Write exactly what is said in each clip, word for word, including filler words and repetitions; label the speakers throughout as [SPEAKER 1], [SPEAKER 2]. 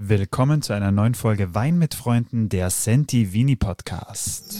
[SPEAKER 1] Willkommen zu einer neuen Folge Wein mit Freunden, der Senti Vini Podcast.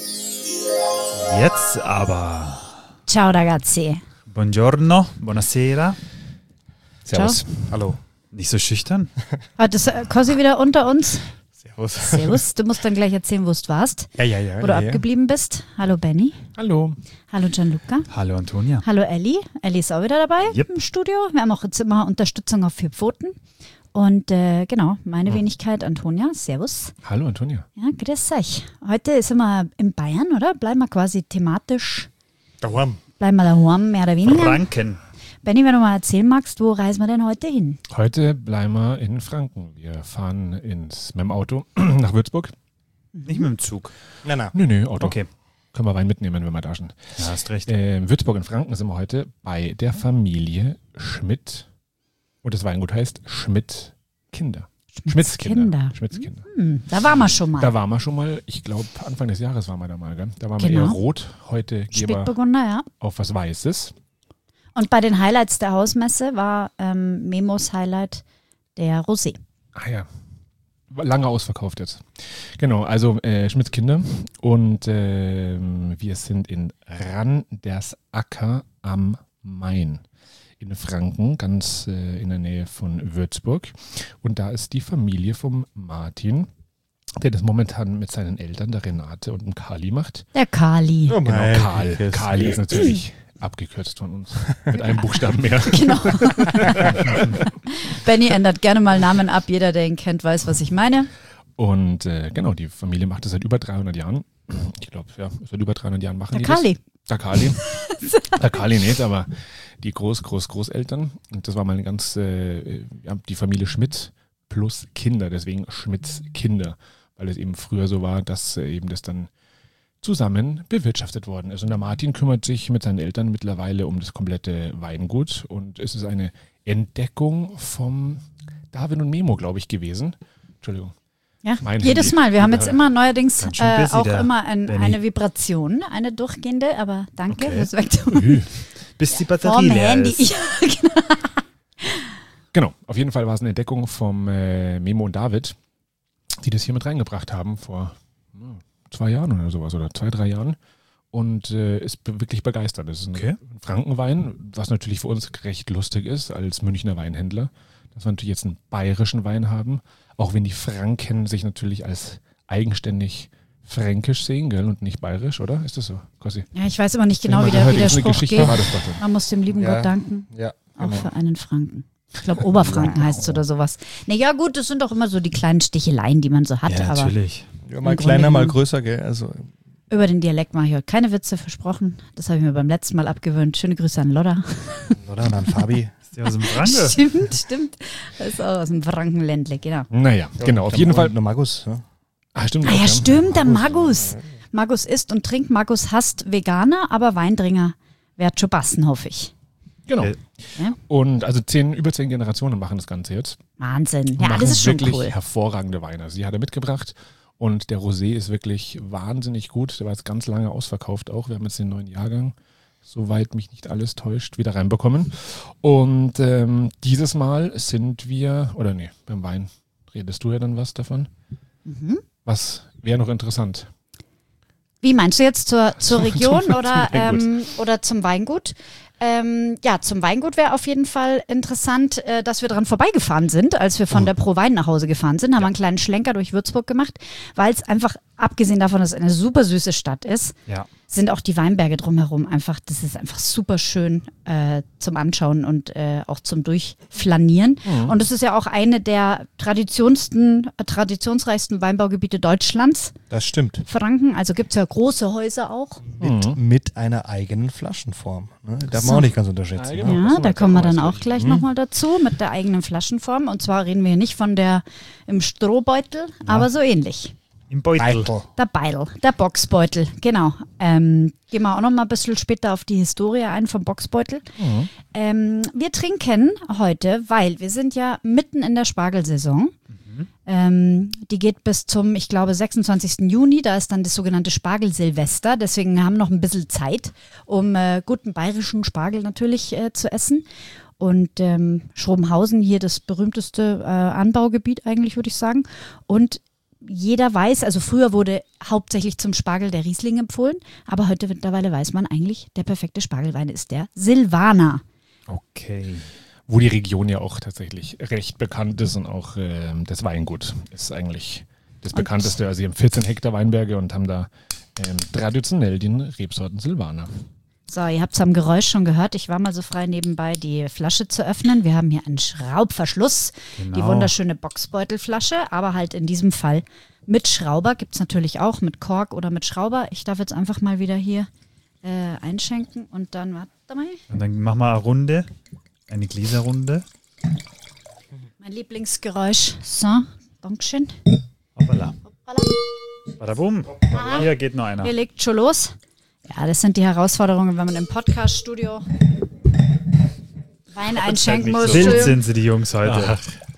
[SPEAKER 1] Jetzt aber.
[SPEAKER 2] Ciao ragazzi.
[SPEAKER 1] Buongiorno, buonasera.
[SPEAKER 3] Servus.
[SPEAKER 2] Ciao.
[SPEAKER 3] Hallo.
[SPEAKER 1] Nicht so schüchtern?
[SPEAKER 2] Hat das äh, Cosi wieder unter uns?
[SPEAKER 3] Servus.
[SPEAKER 2] Servus. Du musst dann gleich erzählen, wo du warst.
[SPEAKER 3] Ja, ja, ja.
[SPEAKER 2] Wo du
[SPEAKER 3] ja,
[SPEAKER 2] abgeblieben bist. Hallo Benny.
[SPEAKER 3] Hallo.
[SPEAKER 2] Hallo Gianluca.
[SPEAKER 1] Hallo Antonia.
[SPEAKER 2] Hallo Elli. Elli ist auch wieder dabei
[SPEAKER 1] Yep.
[SPEAKER 2] im Studio. Wir haben auch jetzt immer Unterstützung auf vier Pfoten. Und äh, genau, meine Wenigkeit Antonia. Servus.
[SPEAKER 3] Hallo, Antonia.
[SPEAKER 2] Ja, grüß euch. Heute sind wir in Bayern, oder? Bleiben wir quasi thematisch,
[SPEAKER 3] Daheim.
[SPEAKER 2] bleiben wir daheim, mehr oder weniger.
[SPEAKER 1] Franken.
[SPEAKER 2] Benny, wenn du mal erzählen magst, wo reisen wir denn heute hin?
[SPEAKER 3] Heute bleiben wir in Franken. Wir fahren ins, mit dem Auto nach Würzburg.
[SPEAKER 1] Nicht mit dem Zug.
[SPEAKER 3] Nein, nein. Nö, nö, Auto.
[SPEAKER 1] Okay.
[SPEAKER 3] Können wir Wein mitnehmen, wenn wir da sind.
[SPEAKER 1] Ja, hast recht.
[SPEAKER 3] Äh, Würzburg in Franken sind wir heute bei der Familie Schmidt. Und das Weingut heißt Schmidt Kinder. Schmidts Kinder. Schmidts Kinder.
[SPEAKER 2] Hm, da waren wir schon mal.
[SPEAKER 3] Da waren wir schon mal, ich glaube Anfang des Jahres waren wir da mal, gell? Da waren wir
[SPEAKER 2] Genau.
[SPEAKER 3] eher rot, heute gehen wir
[SPEAKER 2] Spätburgunder, ja.
[SPEAKER 3] auf was Weißes.
[SPEAKER 2] Und bei den Highlights der Hausmesse war ähm, Memos Highlight der Rosé.
[SPEAKER 3] Ah ja, lange ausverkauft jetzt. Genau, also äh, Schmidts Kinder und ähm, wir sind in Randersacker am Main in Franken, ganz äh, in der Nähe von Würzburg. Und da ist die Familie vom Martin, der das momentan mit seinen Eltern, der Renate und dem Kali macht.
[SPEAKER 2] Der Kali.
[SPEAKER 3] Genau, Karl. Kali ist natürlich abgekürzt von uns mit einem Buchstaben mehr.
[SPEAKER 2] Genau. Benny ändert gerne mal Namen ab. Jeder, der ihn kennt, weiß, was ich meine.
[SPEAKER 3] Und äh, genau, die Familie macht das seit über dreihundert Jahren. Ich glaube, ja, seit über dreihundert Jahren machen
[SPEAKER 2] Der
[SPEAKER 3] die
[SPEAKER 2] Kali.
[SPEAKER 3] das. Der Kali. Der Kali nicht, aber die Groß, Groß, Großeltern. Und das war mal eine ganz, äh, ja, die Familie Schmidt plus Kinder, deswegen Schmidts Kinder. Weil es eben früher so war, dass äh, eben das dann zusammen bewirtschaftet worden ist. Und der Martin kümmert sich mit seinen Eltern mittlerweile um das komplette Weingut. Und es ist eine Entdeckung vom David und Memo, glaube ich, gewesen. Entschuldigung.
[SPEAKER 2] Ja,
[SPEAKER 3] Mein
[SPEAKER 2] jedes
[SPEAKER 3] Handy.
[SPEAKER 2] Mal. Wir haben jetzt
[SPEAKER 3] Ja.
[SPEAKER 2] immer neuerdings
[SPEAKER 1] Ganz schön
[SPEAKER 2] äh,
[SPEAKER 1] busy,
[SPEAKER 2] auch
[SPEAKER 1] der
[SPEAKER 2] immer ein,
[SPEAKER 1] Benny.
[SPEAKER 2] eine Vibration, eine durchgehende, aber danke
[SPEAKER 1] Okay.
[SPEAKER 2] fürs Wegtun.
[SPEAKER 3] Ü.
[SPEAKER 1] Bis die
[SPEAKER 2] Vom
[SPEAKER 1] Batterie leer
[SPEAKER 2] Handy.
[SPEAKER 1] ist.
[SPEAKER 2] Ja, genau.
[SPEAKER 3] Genau, auf jeden Fall war es eine Entdeckung vom äh, Memo und David, die das hier mit reingebracht haben vor hm, zwei Jahren oder sowas oder zwei, drei Jahren und äh, ist be- wirklich begeistert. Das ist ein
[SPEAKER 1] Okay.
[SPEAKER 3] Frankenwein, was natürlich für uns recht lustig ist als Münchner Weinhändler, dass wir natürlich jetzt einen bayerischen Wein haben, auch wenn die Franken sich natürlich als eigenständig fränkisch sehen, gell, und nicht bayerisch, oder? Ist das so, Kossi?
[SPEAKER 2] Ja, ich weiß immer nicht genau,
[SPEAKER 3] Mal
[SPEAKER 2] wie der,
[SPEAKER 3] gehört,
[SPEAKER 2] wie der
[SPEAKER 3] irgendeine
[SPEAKER 2] Spruch
[SPEAKER 3] Geschichte
[SPEAKER 2] geht.
[SPEAKER 3] war das doch dann.
[SPEAKER 2] Man muss dem lieben
[SPEAKER 4] Ja.
[SPEAKER 2] Gott danken.
[SPEAKER 4] Ja,
[SPEAKER 2] Auch
[SPEAKER 4] genau.
[SPEAKER 2] für einen Franken. Ich glaube, Oberfranken heißt es oder sowas. Naja, gut, das sind doch immer so die kleinen Sticheleien, die man so hat.
[SPEAKER 1] Ja,
[SPEAKER 2] aber
[SPEAKER 1] natürlich.
[SPEAKER 4] Ja, mal
[SPEAKER 2] Im
[SPEAKER 4] kleiner,
[SPEAKER 2] Grunde
[SPEAKER 4] mal
[SPEAKER 2] genommen.
[SPEAKER 4] größer, gell? Also,
[SPEAKER 2] über den Dialekt mache ich heute keine Witze, versprochen. Das habe ich mir beim letzten Mal abgewöhnt. Schöne Grüße an Lodda.
[SPEAKER 4] oder? Und dann Fabi.
[SPEAKER 1] Ist der aus dem Franke?
[SPEAKER 2] Stimmt, stimmt. Das ist auch aus dem Frankenländle, genau.
[SPEAKER 3] Naja, genau, auf jeden Fall.
[SPEAKER 4] Der Magus. Ja.
[SPEAKER 3] Ah, stimmt.
[SPEAKER 2] Ah
[SPEAKER 3] auch,
[SPEAKER 2] ja,
[SPEAKER 3] ja.
[SPEAKER 2] stimmt, der Magus. Magus isst und trinkt. Magus hasst Veganer, aber Weindringer wird schon passen, hoffe ich.
[SPEAKER 3] Genau.
[SPEAKER 1] Äh,
[SPEAKER 2] Ja.
[SPEAKER 3] Und also zehn, über zehn Generationen machen das Ganze jetzt.
[SPEAKER 2] Wahnsinn.
[SPEAKER 3] Und
[SPEAKER 2] Ja,
[SPEAKER 3] machen
[SPEAKER 2] das ist schon
[SPEAKER 3] wirklich
[SPEAKER 2] cool.
[SPEAKER 3] hervorragende Weine. Also die hat er mitgebracht und der Rosé ist wirklich wahnsinnig gut. Der war jetzt ganz lange ausverkauft auch. Wir haben jetzt den neuen Jahrgang, soweit mich nicht alles täuscht, wieder reinbekommen. Und ähm, dieses Mal sind wir, oder nee, beim Wein redest du ja dann was davon.
[SPEAKER 2] Mhm.
[SPEAKER 3] Was wäre noch interessant?
[SPEAKER 2] Wie meinst du jetzt zur, zur
[SPEAKER 3] Zum-
[SPEAKER 2] Region
[SPEAKER 3] zum
[SPEAKER 2] oder,
[SPEAKER 3] Weingut.
[SPEAKER 2] ähm, oder zum Weingut? Ähm, ja, zum Weingut wäre auf jeden Fall interessant, äh, dass wir dran vorbeigefahren sind, als wir von
[SPEAKER 3] Oh.
[SPEAKER 2] der Pro Wein nach Hause gefahren sind, haben wir einen kleinen Schlenker durch Würzburg gemacht, weil es einfach, abgesehen davon, dass es eine super süße Stadt ist,
[SPEAKER 1] Ja.
[SPEAKER 2] sind auch die Weinberge drumherum einfach, das ist einfach super schön äh, zum Anschauen und äh, auch zum Durchflanieren.
[SPEAKER 3] Mhm.
[SPEAKER 2] Und es ist ja auch eine der traditionsten, äh, traditionsreichsten Weinbaugebiete Deutschlands,
[SPEAKER 4] Das stimmt.
[SPEAKER 2] Franken. Also gibt es ja große Häuser auch.
[SPEAKER 4] Mit,
[SPEAKER 3] Mhm.
[SPEAKER 4] mit einer eigenen Flaschenform. Ne? Darf
[SPEAKER 2] So.
[SPEAKER 4] man auch nicht ganz unterschätzen.
[SPEAKER 3] Ja,
[SPEAKER 4] Ne?
[SPEAKER 3] genau.
[SPEAKER 2] Ja,
[SPEAKER 3] das
[SPEAKER 2] da
[SPEAKER 3] ist
[SPEAKER 2] kommen wir
[SPEAKER 3] aber
[SPEAKER 2] dann
[SPEAKER 3] auch
[SPEAKER 2] auch gleich
[SPEAKER 3] Mhm.
[SPEAKER 2] nochmal dazu mit der eigenen Flaschenform. Und zwar reden wir hier nicht von der im Strohbeutel, aber so ähnlich.
[SPEAKER 1] Im Beutel.
[SPEAKER 4] Beitel.
[SPEAKER 2] Der Beitel, der Boxbeutel, genau. Ähm, gehen wir auch noch mal ein bisschen später auf die Historie ein vom Boxbeutel.
[SPEAKER 3] Mhm.
[SPEAKER 2] Ähm, wir trinken heute, weil wir sind ja mitten in der Spargelsaison. Ähm, die geht bis zum, ich glaube, sechsundzwanzigsten Juni. Da ist dann das sogenannte Spargelsilvester. Deswegen haben wir noch ein bisschen Zeit, um äh, guten bayerischen Spargel natürlich äh, zu essen. Und ähm, Schrobenhausen hier das berühmteste äh, Anbaugebiet eigentlich, würde ich sagen. Und jeder weiß, also früher wurde hauptsächlich zum Spargel der Riesling empfohlen, aber heute mittlerweile weiß man eigentlich, der perfekte Spargelwein ist der Silvaner.
[SPEAKER 1] Okay.
[SPEAKER 3] Wo die Region ja auch tatsächlich recht bekannt ist und auch ähm, das Weingut ist eigentlich das bekannteste. Also sie haben vierzehn Hektar Weinberge und haben da ähm, traditionell den Rebsorten Silvaner.
[SPEAKER 2] So, ihr habt es am Geräusch schon gehört. Ich war mal so frei nebenbei, die Flasche zu öffnen. Wir haben hier einen Schraubverschluss,
[SPEAKER 1] Genau.
[SPEAKER 2] die wunderschöne Boxbeutelflasche, aber halt in diesem Fall mit Schrauber. Gibt es natürlich auch mit Kork oder mit Schrauber. Ich darf jetzt einfach mal wieder hier äh, einschenken und dann, warte mal.
[SPEAKER 1] Und dann machen wir eine Runde, eine Gläserrunde.
[SPEAKER 2] Mein Lieblingsgeräusch. So, Dankeschön.
[SPEAKER 1] Hoppala. Badabum. Hier geht noch einer.
[SPEAKER 2] Hier legt schon los. Ja, das sind die Herausforderungen, wenn man im Podcast-Studio Wein einschenken muss.
[SPEAKER 1] Wild sind sie, die Jungs heute.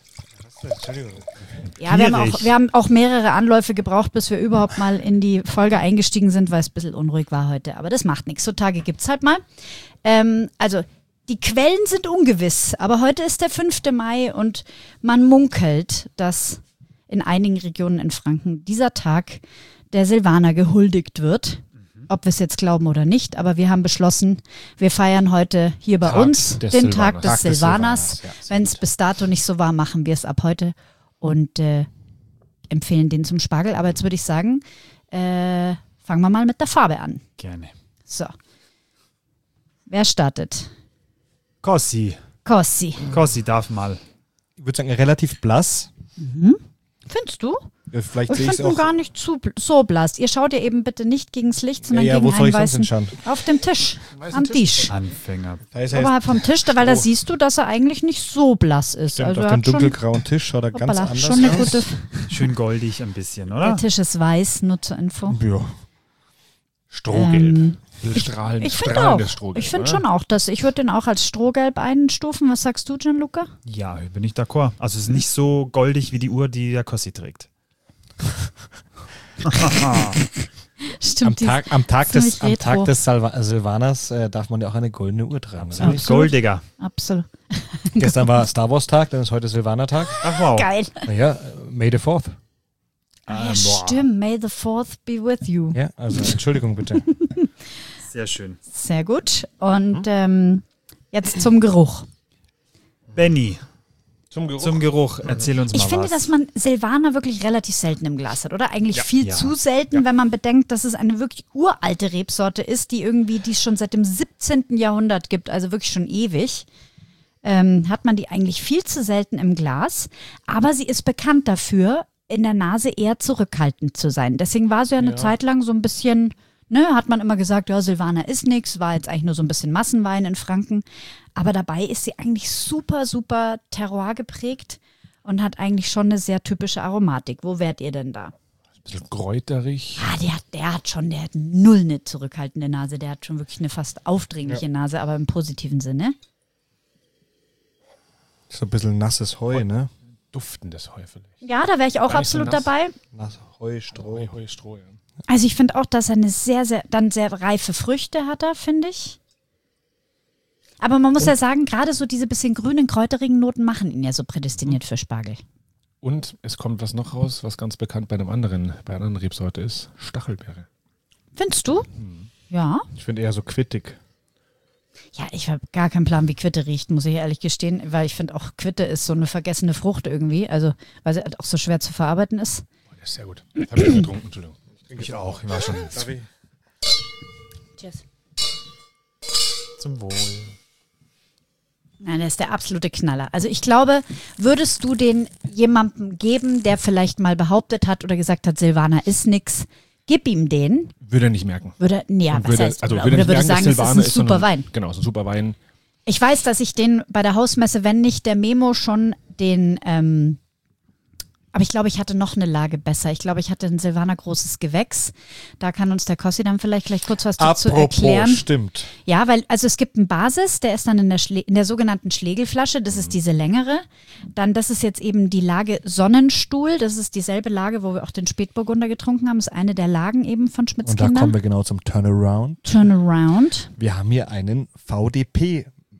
[SPEAKER 2] Ja, wir haben, auch,
[SPEAKER 1] Gierig.
[SPEAKER 2] wir haben auch mehrere Anläufe gebraucht, bis wir überhaupt mal in die Folge eingestiegen sind, weil es ein bisschen unruhig war heute. Aber das macht nichts. So Tage gibt es halt mal. Ähm, also, die Quellen sind ungewiss, aber heute ist der fünfte Mai und man munkelt, dass in einigen Regionen in Franken dieser Tag der Silvaner gehuldigt wird. Ob wir es jetzt glauben oder nicht, aber wir haben beschlossen, wir feiern heute hier bei
[SPEAKER 3] Tag
[SPEAKER 2] uns
[SPEAKER 3] des
[SPEAKER 2] den
[SPEAKER 3] Silvaners.
[SPEAKER 2] Tag des
[SPEAKER 3] Tag des
[SPEAKER 2] Silvaners.
[SPEAKER 3] Silvaners, ja, sehr
[SPEAKER 2] Wenn es
[SPEAKER 3] gut.
[SPEAKER 2] bis dato nicht so war, machen wir es ab heute und äh, empfehlen den zum Spargel. Aber jetzt würde ich sagen, äh, fangen wir mal mit der Farbe an.
[SPEAKER 1] Gerne.
[SPEAKER 2] So. Wer startet?
[SPEAKER 1] Kossi.
[SPEAKER 2] Kossi.
[SPEAKER 1] Kossi darf mal.
[SPEAKER 4] Ich würde sagen, relativ blass.
[SPEAKER 2] Findest du?
[SPEAKER 4] Äh, Vielleicht
[SPEAKER 2] Ich
[SPEAKER 4] sehe ich es
[SPEAKER 2] finde ihn
[SPEAKER 4] auch.
[SPEAKER 2] gar nicht zu, so blass. Ihr schaut ja eben bitte nicht gegens Licht, sondern
[SPEAKER 4] Ja, ja,
[SPEAKER 2] gegen
[SPEAKER 4] wo soll
[SPEAKER 2] einen
[SPEAKER 4] ich sonst
[SPEAKER 2] weißen
[SPEAKER 4] hinschauen?
[SPEAKER 2] auf dem Tisch, am Tisch.
[SPEAKER 1] Anfänger.
[SPEAKER 4] Da ist er jetzt
[SPEAKER 2] Oberhalb vom Tisch, weil da
[SPEAKER 4] Oh.
[SPEAKER 2] siehst du, dass er eigentlich nicht so blass ist.
[SPEAKER 4] stimmt,
[SPEAKER 2] Also
[SPEAKER 4] auf
[SPEAKER 2] er
[SPEAKER 4] dem
[SPEAKER 2] hat schon,
[SPEAKER 4] dunkelgrauen Tisch schaut er ganz
[SPEAKER 2] hoppala,
[SPEAKER 4] anders
[SPEAKER 2] schon eine
[SPEAKER 4] aus.
[SPEAKER 2] gute.
[SPEAKER 1] Schön goldig ein bisschen,
[SPEAKER 2] Der
[SPEAKER 1] oder?
[SPEAKER 2] Tisch ist weiß, nur zur Info.
[SPEAKER 4] Ja.
[SPEAKER 3] Strohgelb.
[SPEAKER 2] Ähm,
[SPEAKER 3] Strahlend,
[SPEAKER 2] Ich finde auch.
[SPEAKER 3] strahlendes Strohgelb.
[SPEAKER 2] Ich finde
[SPEAKER 3] oder?
[SPEAKER 2] schon auch, dass ich würde den auch als Strohgelb einstufen. Was sagst du, Gianluca?
[SPEAKER 1] Ja, bin ich d'accord. Also es ist nicht so goldig wie die Uhr, die der Kossi trägt.
[SPEAKER 2] Stimmt.
[SPEAKER 4] Am
[SPEAKER 2] die-
[SPEAKER 4] Tag, am Tag
[SPEAKER 2] ziemlich
[SPEAKER 4] des, am
[SPEAKER 2] retro.
[SPEAKER 4] Tag des Salva Silvaners äh, darf man ja auch eine goldene Uhr tragen. Oder?
[SPEAKER 2] Absolut.
[SPEAKER 1] Goldiger.
[SPEAKER 2] Absolut.
[SPEAKER 4] Gestern war Star Wars Tag, dann ist heute Silvaner-Tag.
[SPEAKER 1] Ach wow.
[SPEAKER 2] Geil.
[SPEAKER 4] Naja, May the fourth.
[SPEAKER 2] Ah, ja,
[SPEAKER 1] Ähm, boah.
[SPEAKER 2] stimmt. May the fourth be with you.
[SPEAKER 4] Ja, also Entschuldigung bitte.
[SPEAKER 1] Sehr schön.
[SPEAKER 2] Sehr gut. Und ähm, jetzt zum Geruch.
[SPEAKER 1] Benny,
[SPEAKER 3] Zum Geruch.
[SPEAKER 1] zum Geruch, erzähl uns
[SPEAKER 2] Ich
[SPEAKER 1] mal
[SPEAKER 2] finde,
[SPEAKER 1] was.
[SPEAKER 2] dass man Silvaner wirklich relativ selten im Glas hat, oder? Eigentlich
[SPEAKER 1] Ja.
[SPEAKER 2] viel
[SPEAKER 1] Ja.
[SPEAKER 2] zu selten, wenn man bedenkt, dass es eine wirklich uralte Rebsorte ist, die irgendwie, die es schon seit dem siebzehnten Jahrhundert gibt, also wirklich schon ewig. Ähm, hat man die eigentlich viel zu selten im Glas, aber sie ist bekannt dafür, in der Nase eher zurückhaltend zu sein. Deswegen war sie ja eine
[SPEAKER 3] Ja.
[SPEAKER 2] Zeit lang so ein bisschen, ne, hat man immer gesagt, ja, Silvaner ist nix, war jetzt eigentlich nur so ein bisschen Massenwein in Franken. Aber dabei ist sie eigentlich super, super Terroir geprägt und hat eigentlich schon eine sehr typische Aromatik. Wo wärt ihr denn da?
[SPEAKER 3] Ein bisschen kräuterig.
[SPEAKER 2] Ah, der hat, der hat schon, der hat null eine zurückhaltende Nase, der hat schon wirklich eine fast aufdringliche Nase, aber im positiven Sinne.
[SPEAKER 4] So ein bisschen nasses Heu, ne?
[SPEAKER 3] Duftendes Heu vielleicht.
[SPEAKER 2] Ja, da wäre ich auch
[SPEAKER 3] Gar nicht so
[SPEAKER 2] absolut
[SPEAKER 3] nass.
[SPEAKER 2] dabei.
[SPEAKER 4] Nass Heu, Stroh.
[SPEAKER 3] Heu, Heu, Stroh, ja.
[SPEAKER 2] Also ich finde auch, dass er eine sehr, sehr, dann sehr reife Früchte hat er, finde ich. Aber man muss ja sagen, gerade so diese bisschen grünen, kräuterigen Noten machen ihn ja so prädestiniert für Spargel.
[SPEAKER 3] Und es kommt was noch raus, was ganz bekannt bei einem anderen, bei einer anderen Rebsorte ist. Stachelbeere.
[SPEAKER 2] Findest du? Ja.
[SPEAKER 4] Ich finde eher so quittig.
[SPEAKER 2] Ja, ich habe gar keinen Plan, wie Quitte riecht, muss ich ehrlich gestehen, weil ich finde auch Quitte ist so eine vergessene Frucht irgendwie, also weil sie halt auch so schwer zu verarbeiten ist.
[SPEAKER 3] Oh, das ist sehr gut. Das habe ich getrunken, Entschuldigung.
[SPEAKER 1] Ich auch, ich war schon
[SPEAKER 2] Cheers.
[SPEAKER 1] zum Wohl.
[SPEAKER 2] Nein, der ist der absolute Knaller. Also ich glaube, würdest du den jemandem geben, der vielleicht mal behauptet hat oder gesagt hat, Silvaner ist nix, gib ihm den,
[SPEAKER 3] Würde er nicht merken.
[SPEAKER 2] würde, nee, ja,
[SPEAKER 3] Und
[SPEAKER 2] was
[SPEAKER 3] würde,
[SPEAKER 2] heißt,
[SPEAKER 3] also
[SPEAKER 2] oder,
[SPEAKER 3] würde
[SPEAKER 2] oder
[SPEAKER 3] nicht
[SPEAKER 2] würde
[SPEAKER 3] merken,
[SPEAKER 2] sagen,
[SPEAKER 3] dass
[SPEAKER 2] es ist
[SPEAKER 3] Silvaner
[SPEAKER 2] ein super
[SPEAKER 3] sondern-
[SPEAKER 2] Wein.
[SPEAKER 3] Genau, es ist ein super Wein.
[SPEAKER 2] Ich weiß, dass ich den bei der Hausmesse, wenn nicht der Memo, schon den, ähm, aber ich glaube, ich hatte noch eine Lage besser. Ich glaube, ich hatte ein Silvaner großes Gewächs. Da kann uns der Kossi dann vielleicht gleich kurz was dazu erklären.
[SPEAKER 4] stimmt.
[SPEAKER 2] Ja, weil, also es gibt einen Basis, der ist dann in der, Schle in der sogenannten Schlegelflasche, das ist diese längere. Dann, das ist jetzt eben die Lage Sonnenstuhl, das ist dieselbe Lage, wo wir auch den Spätburgunder getrunken haben, das ist eine der Lagen eben von Schmitz
[SPEAKER 4] Und da kommen
[SPEAKER 2] Kinder.
[SPEAKER 4] wir genau zum Turnaround.
[SPEAKER 2] Turnaround.
[SPEAKER 4] Wir haben hier einen V D P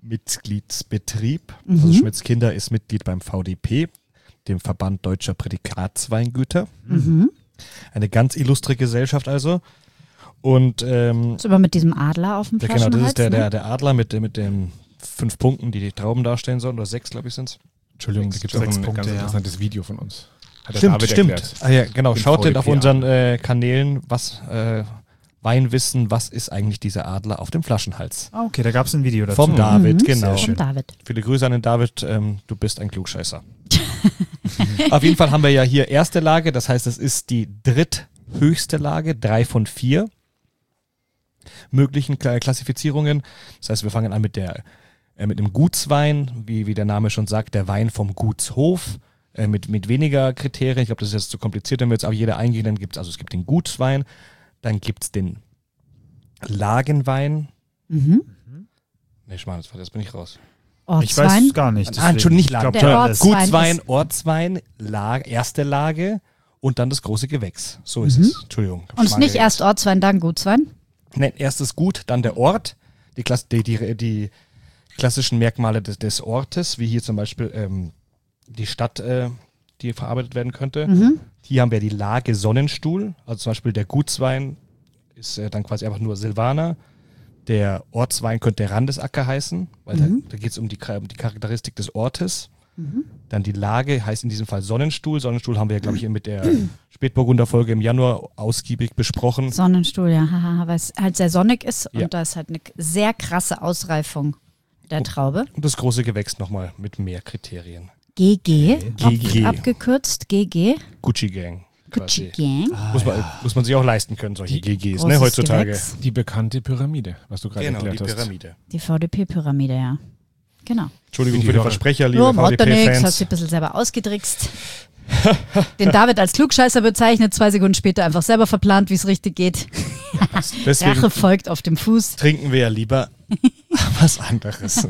[SPEAKER 4] Mitgliedsbetrieb.
[SPEAKER 2] Mhm.
[SPEAKER 4] Also Schmitz Kinder ist Mitglied beim V D P, dem Verband Deutscher Prädikatsweingüter.
[SPEAKER 2] Mhm.
[SPEAKER 4] Eine ganz illustre Gesellschaft also. Und ähm,
[SPEAKER 2] So immer mit diesem Adler auf dem
[SPEAKER 4] der, genau,
[SPEAKER 2] Flaschenhals.
[SPEAKER 4] das ist der,
[SPEAKER 2] ne?
[SPEAKER 4] der, der Adler mit, mit den fünf Punkten, die die Trauben darstellen sollen. Oder sechs, glaube ich, sind es.
[SPEAKER 3] Entschuldigung, da gibt es auch
[SPEAKER 1] Sechs
[SPEAKER 3] ein
[SPEAKER 1] Punkte,
[SPEAKER 3] ganz
[SPEAKER 1] ja.
[SPEAKER 3] interessantes Video von uns. Hat der
[SPEAKER 4] Stimmt,
[SPEAKER 3] David
[SPEAKER 4] stimmt.
[SPEAKER 3] erklärt.
[SPEAKER 4] Ah, ja, genau.
[SPEAKER 3] Im
[SPEAKER 4] Schaut denn auf
[SPEAKER 3] V D P
[SPEAKER 4] unseren äh, Kanälen, was äh, Weinwissen, was ist eigentlich dieser Adler auf dem Flaschenhals?
[SPEAKER 1] Ah, okay, da gab es ein Video dazu.
[SPEAKER 4] Vom David,
[SPEAKER 2] Mhm.
[SPEAKER 4] genau.
[SPEAKER 1] Sehr schön.
[SPEAKER 2] Von David.
[SPEAKER 4] Viele Grüße an den David, ähm, du bist ein Klugscheißer. Auf jeden Fall haben wir ja hier erste Lage, das heißt, es ist die dritthöchste Lage, drei von vier möglichen Kla- Klassifizierungen. Das heißt, wir fangen an mit der äh, mit dem Gutswein, wie, wie der Name schon sagt, der Wein vom Gutshof, äh, mit, mit weniger Kriterien. Ich glaube, das ist jetzt zu kompliziert, wenn wir jetzt auf jeder eingehen, dann gibt es, also es gibt den Gutswein, dann gibt es den Lagenwein.
[SPEAKER 2] Mhm.
[SPEAKER 4] Nee, Schmarrn, jetzt bin ich raus.
[SPEAKER 1] Ich
[SPEAKER 2] Ortswein.
[SPEAKER 1] weiß gar nicht.
[SPEAKER 4] Ah, Entschuldigung, nicht Lagen.
[SPEAKER 2] Der Ortswein
[SPEAKER 4] Gutswein,
[SPEAKER 2] ist-
[SPEAKER 4] Ortswein, Lage, erste Lage und dann das große Gewächs. So ist
[SPEAKER 2] Mhm.
[SPEAKER 4] es. Entschuldigung.
[SPEAKER 2] Und es ist nicht erst Ortswein, dann Gutswein.
[SPEAKER 4] Nein, erstes Gut, dann der Ort, die, Klass die, die, die klassischen Merkmale des, des Ortes, wie hier zum Beispiel ähm, die Stadt, äh, die verarbeitet werden könnte.
[SPEAKER 2] Mhm.
[SPEAKER 4] Hier haben wir die Lage Sonnenstuhl, also zum Beispiel der Gutswein ist äh, dann quasi einfach nur Silvaner. Der Ortswein könnte Randesacker heißen, weil
[SPEAKER 2] Mhm.
[SPEAKER 4] da, da geht es um die, Char- um die Charakteristik des Ortes.
[SPEAKER 2] Mhm.
[SPEAKER 4] Dann die Lage heißt in diesem Fall Sonnenstuhl. Sonnenstuhl haben wir ja, glaube ich, mit der Spätburgunder-Folge im Januar ausgiebig besprochen.
[SPEAKER 2] Sonnenstuhl, ja, haha, weil es halt sehr sonnig ist
[SPEAKER 4] Ja.
[SPEAKER 2] und da ist halt eine sehr krasse Ausreifung der Traube.
[SPEAKER 4] Und das große Gewächs nochmal mit mehr Kriterien.
[SPEAKER 2] G G,
[SPEAKER 4] G G.
[SPEAKER 2] Ab, abgekürzt, G G.
[SPEAKER 4] Gucci Gang.
[SPEAKER 2] Gucci
[SPEAKER 4] Quasi.
[SPEAKER 2] Gang.
[SPEAKER 1] Ah,
[SPEAKER 4] Muss man,
[SPEAKER 1] ja.
[SPEAKER 4] muss man sich auch leisten können, solche
[SPEAKER 3] Die
[SPEAKER 4] G Gs,
[SPEAKER 2] Großes
[SPEAKER 4] ne, heutzutage.
[SPEAKER 2] Gewächs.
[SPEAKER 3] Die bekannte Pyramide, was du gerade
[SPEAKER 4] Genau, die
[SPEAKER 3] erklärt hast.
[SPEAKER 4] Pyramide.
[SPEAKER 2] Die V D P-Pyramide, ja. Genau.
[SPEAKER 4] Entschuldigung
[SPEAKER 3] Wie
[SPEAKER 4] für
[SPEAKER 3] die
[SPEAKER 4] den
[SPEAKER 3] Hörer.
[SPEAKER 4] Versprecher, liebe
[SPEAKER 2] Ja, macht ja nichts, hast
[SPEAKER 4] V D P-Fans.
[SPEAKER 2] dich ein bisschen selber ausgedrickst. Den David als Klugscheißer bezeichnet, zwei Sekunden später einfach selber verplant, wie es richtig geht.
[SPEAKER 4] Deswegen
[SPEAKER 2] Rache folgt auf dem Fuß.
[SPEAKER 4] trinken wir ja lieber was anderes.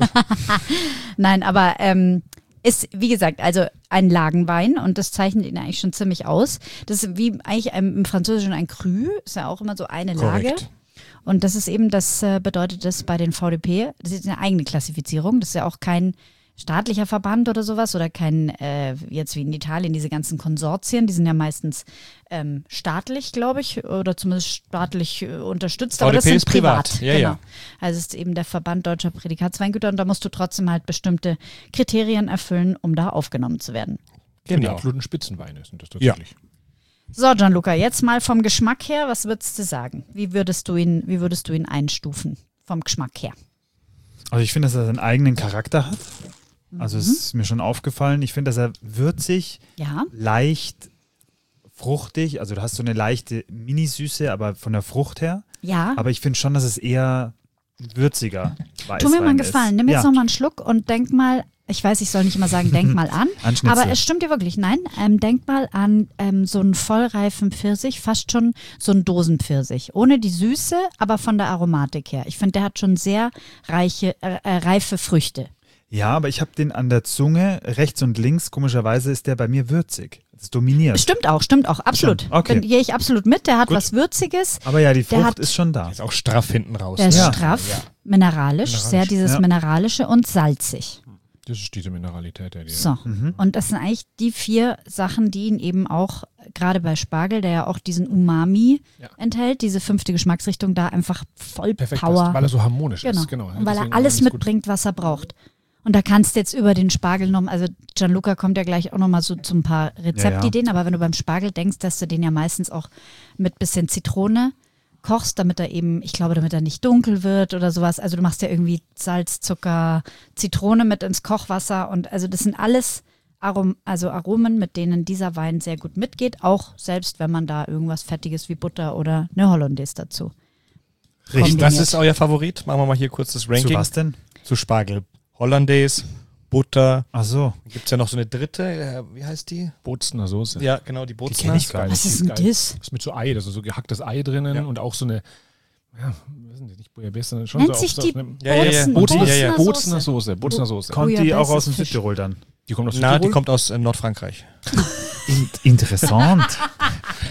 [SPEAKER 2] Nein, aber ähm, ist, wie gesagt, also ein Lagenwein und das zeichnet ihn eigentlich schon ziemlich aus. Das ist wie eigentlich ein, im Französischen ein Cru, ist ja auch immer so eine Lage.
[SPEAKER 4] Korrekt.
[SPEAKER 2] Und das ist eben, das äh, bedeutet das bei den V D P, das ist eine eigene Klassifizierung, das ist ja auch kein staatlicher Verband oder sowas oder kein, äh, jetzt wie in Italien, diese ganzen Konsortien, die sind ja meistens ähm, staatlich, glaube ich, oder zumindest staatlich äh, unterstützt, aber
[SPEAKER 4] V D P
[SPEAKER 2] das sind
[SPEAKER 4] ist privat,
[SPEAKER 2] privat.
[SPEAKER 4] ja,
[SPEAKER 2] genau.
[SPEAKER 4] ja.
[SPEAKER 2] Also es ist eben der Verband Deutscher Prädikatsweingüter und da musst du trotzdem halt bestimmte Kriterien erfüllen, um da aufgenommen zu werden.
[SPEAKER 3] Die
[SPEAKER 4] Genau.
[SPEAKER 3] absoluten Spitzenweine sind das
[SPEAKER 4] Ja.
[SPEAKER 3] tatsächlich.
[SPEAKER 2] So, Gianluca, jetzt mal vom Geschmack her, was würdest du sagen? Wie würdest du ihn, wie würdest du ihn einstufen vom Geschmack her?
[SPEAKER 1] Also ich finde, dass er seinen eigenen Charakter hat. Also
[SPEAKER 2] Mhm.
[SPEAKER 1] es ist mir schon aufgefallen. Ich finde, dass er würzig,
[SPEAKER 2] Ja.
[SPEAKER 1] leicht, fruchtig, also du hast so eine leichte Minisüße, aber von der Frucht her.
[SPEAKER 2] Ja.
[SPEAKER 1] Aber ich finde schon, dass es eher würziger Weißwein
[SPEAKER 2] Tu mir mal einen
[SPEAKER 1] ist.
[SPEAKER 2] Gefallen, nimm jetzt
[SPEAKER 1] ja.
[SPEAKER 2] noch mal einen Schluck und denk mal, ich weiß, ich soll nicht immer sagen, denk mal an,
[SPEAKER 1] An Schnitzel.
[SPEAKER 2] aber es stimmt dir wirklich, nein, ähm, denk mal an ähm, so einen vollreifen Pfirsich, fast schon so einen Dosenpfirsich, ohne die Süße, aber von der Aromatik her. Ich finde, der hat schon sehr reiche, äh, äh, reife Früchte.
[SPEAKER 1] Ja, aber ich habe den an der Zunge, rechts und links, komischerweise ist der bei mir würzig. Das dominiert.
[SPEAKER 2] Stimmt auch, stimmt auch, absolut.
[SPEAKER 1] Stimmt, okay.
[SPEAKER 2] Dann gehe ich absolut mit, der hat
[SPEAKER 1] Gut.
[SPEAKER 2] was Würziges,
[SPEAKER 1] Aber ja, die
[SPEAKER 2] Der
[SPEAKER 1] Frucht
[SPEAKER 2] hat-
[SPEAKER 1] ist schon da.
[SPEAKER 4] Ist auch straff hinten raus.
[SPEAKER 2] der ist
[SPEAKER 1] Ja.
[SPEAKER 2] straff,
[SPEAKER 4] Ja.
[SPEAKER 2] mineralisch,
[SPEAKER 3] Mineralisch,
[SPEAKER 2] sehr dieses
[SPEAKER 1] ja.
[SPEAKER 2] Mineralische und salzig.
[SPEAKER 3] Das ist diese Mineralität, der dir.
[SPEAKER 2] So.
[SPEAKER 1] Mhm.
[SPEAKER 2] Und das sind eigentlich die vier Sachen, die ihn eben auch, gerade bei Spargel, der ja auch diesen Umami
[SPEAKER 3] Ja.
[SPEAKER 2] enthält, diese fünfte Geschmacksrichtung, da einfach voll
[SPEAKER 3] Perfekt
[SPEAKER 2] Power.
[SPEAKER 3] passt, weil er so harmonisch
[SPEAKER 2] genau.
[SPEAKER 3] ist. Genau.
[SPEAKER 2] Und weil er
[SPEAKER 3] Deswegen
[SPEAKER 2] alles
[SPEAKER 3] ganz gut.
[SPEAKER 2] mitbringt, was er braucht. Und da kannst du jetzt über den Spargel noch, also Gianluca kommt ja gleich auch nochmal so zu ein paar Rezeptideen, aber wenn du beim Spargel denkst, dass du den ja meistens auch mit bisschen Zitrone kochst, damit er eben, ich glaube, damit er nicht dunkel wird oder sowas. Also du machst ja irgendwie Salz, Zucker, Zitrone mit ins Kochwasser und also das sind alles Arom, also Aromen, mit denen dieser Wein sehr gut mitgeht, auch selbst wenn man da irgendwas Fettiges wie Butter oder eine Hollandaise dazu.
[SPEAKER 1] Richtig.
[SPEAKER 2] kombiniert.
[SPEAKER 4] Das ist euer Favorit. Machen wir mal hier kurz das
[SPEAKER 1] Zu
[SPEAKER 4] Ranking.
[SPEAKER 1] was denn?
[SPEAKER 4] Zu Spargel. Hollandaise, Butter.
[SPEAKER 1] Ach so.
[SPEAKER 4] Gibt es ja noch so eine dritte, äh, wie heißt die?
[SPEAKER 3] Bozner Soße.
[SPEAKER 4] Ja, genau, die
[SPEAKER 1] kenn
[SPEAKER 4] Bozner.
[SPEAKER 1] ich gar nicht.
[SPEAKER 2] Was
[SPEAKER 3] Die
[SPEAKER 2] ist denn
[SPEAKER 3] geil.
[SPEAKER 2] das?
[SPEAKER 3] Das ist mit so Ei, also so gehacktes Ei drinnen
[SPEAKER 4] Ja.
[SPEAKER 3] und auch so eine, ja, wissen Sie nicht, Bouillabaisse, sondern schon
[SPEAKER 2] Nennt
[SPEAKER 3] so
[SPEAKER 2] sich
[SPEAKER 3] auf,
[SPEAKER 2] die
[SPEAKER 3] so eine
[SPEAKER 4] Ja, ja, ja.
[SPEAKER 2] Bozen-
[SPEAKER 3] Bozner,
[SPEAKER 4] ja, ja.
[SPEAKER 3] Bozner
[SPEAKER 2] Soße.
[SPEAKER 3] Soße. Bozner Soße.
[SPEAKER 1] Kommt die
[SPEAKER 2] Bouillabaisse
[SPEAKER 1] auch aus dem
[SPEAKER 2] Fisch.
[SPEAKER 1] Südtirol dann?
[SPEAKER 3] Die kommt aus
[SPEAKER 4] Na, die
[SPEAKER 3] Südtirol.
[SPEAKER 4] kommt aus äh, Nordfrankreich.
[SPEAKER 1] In interessant.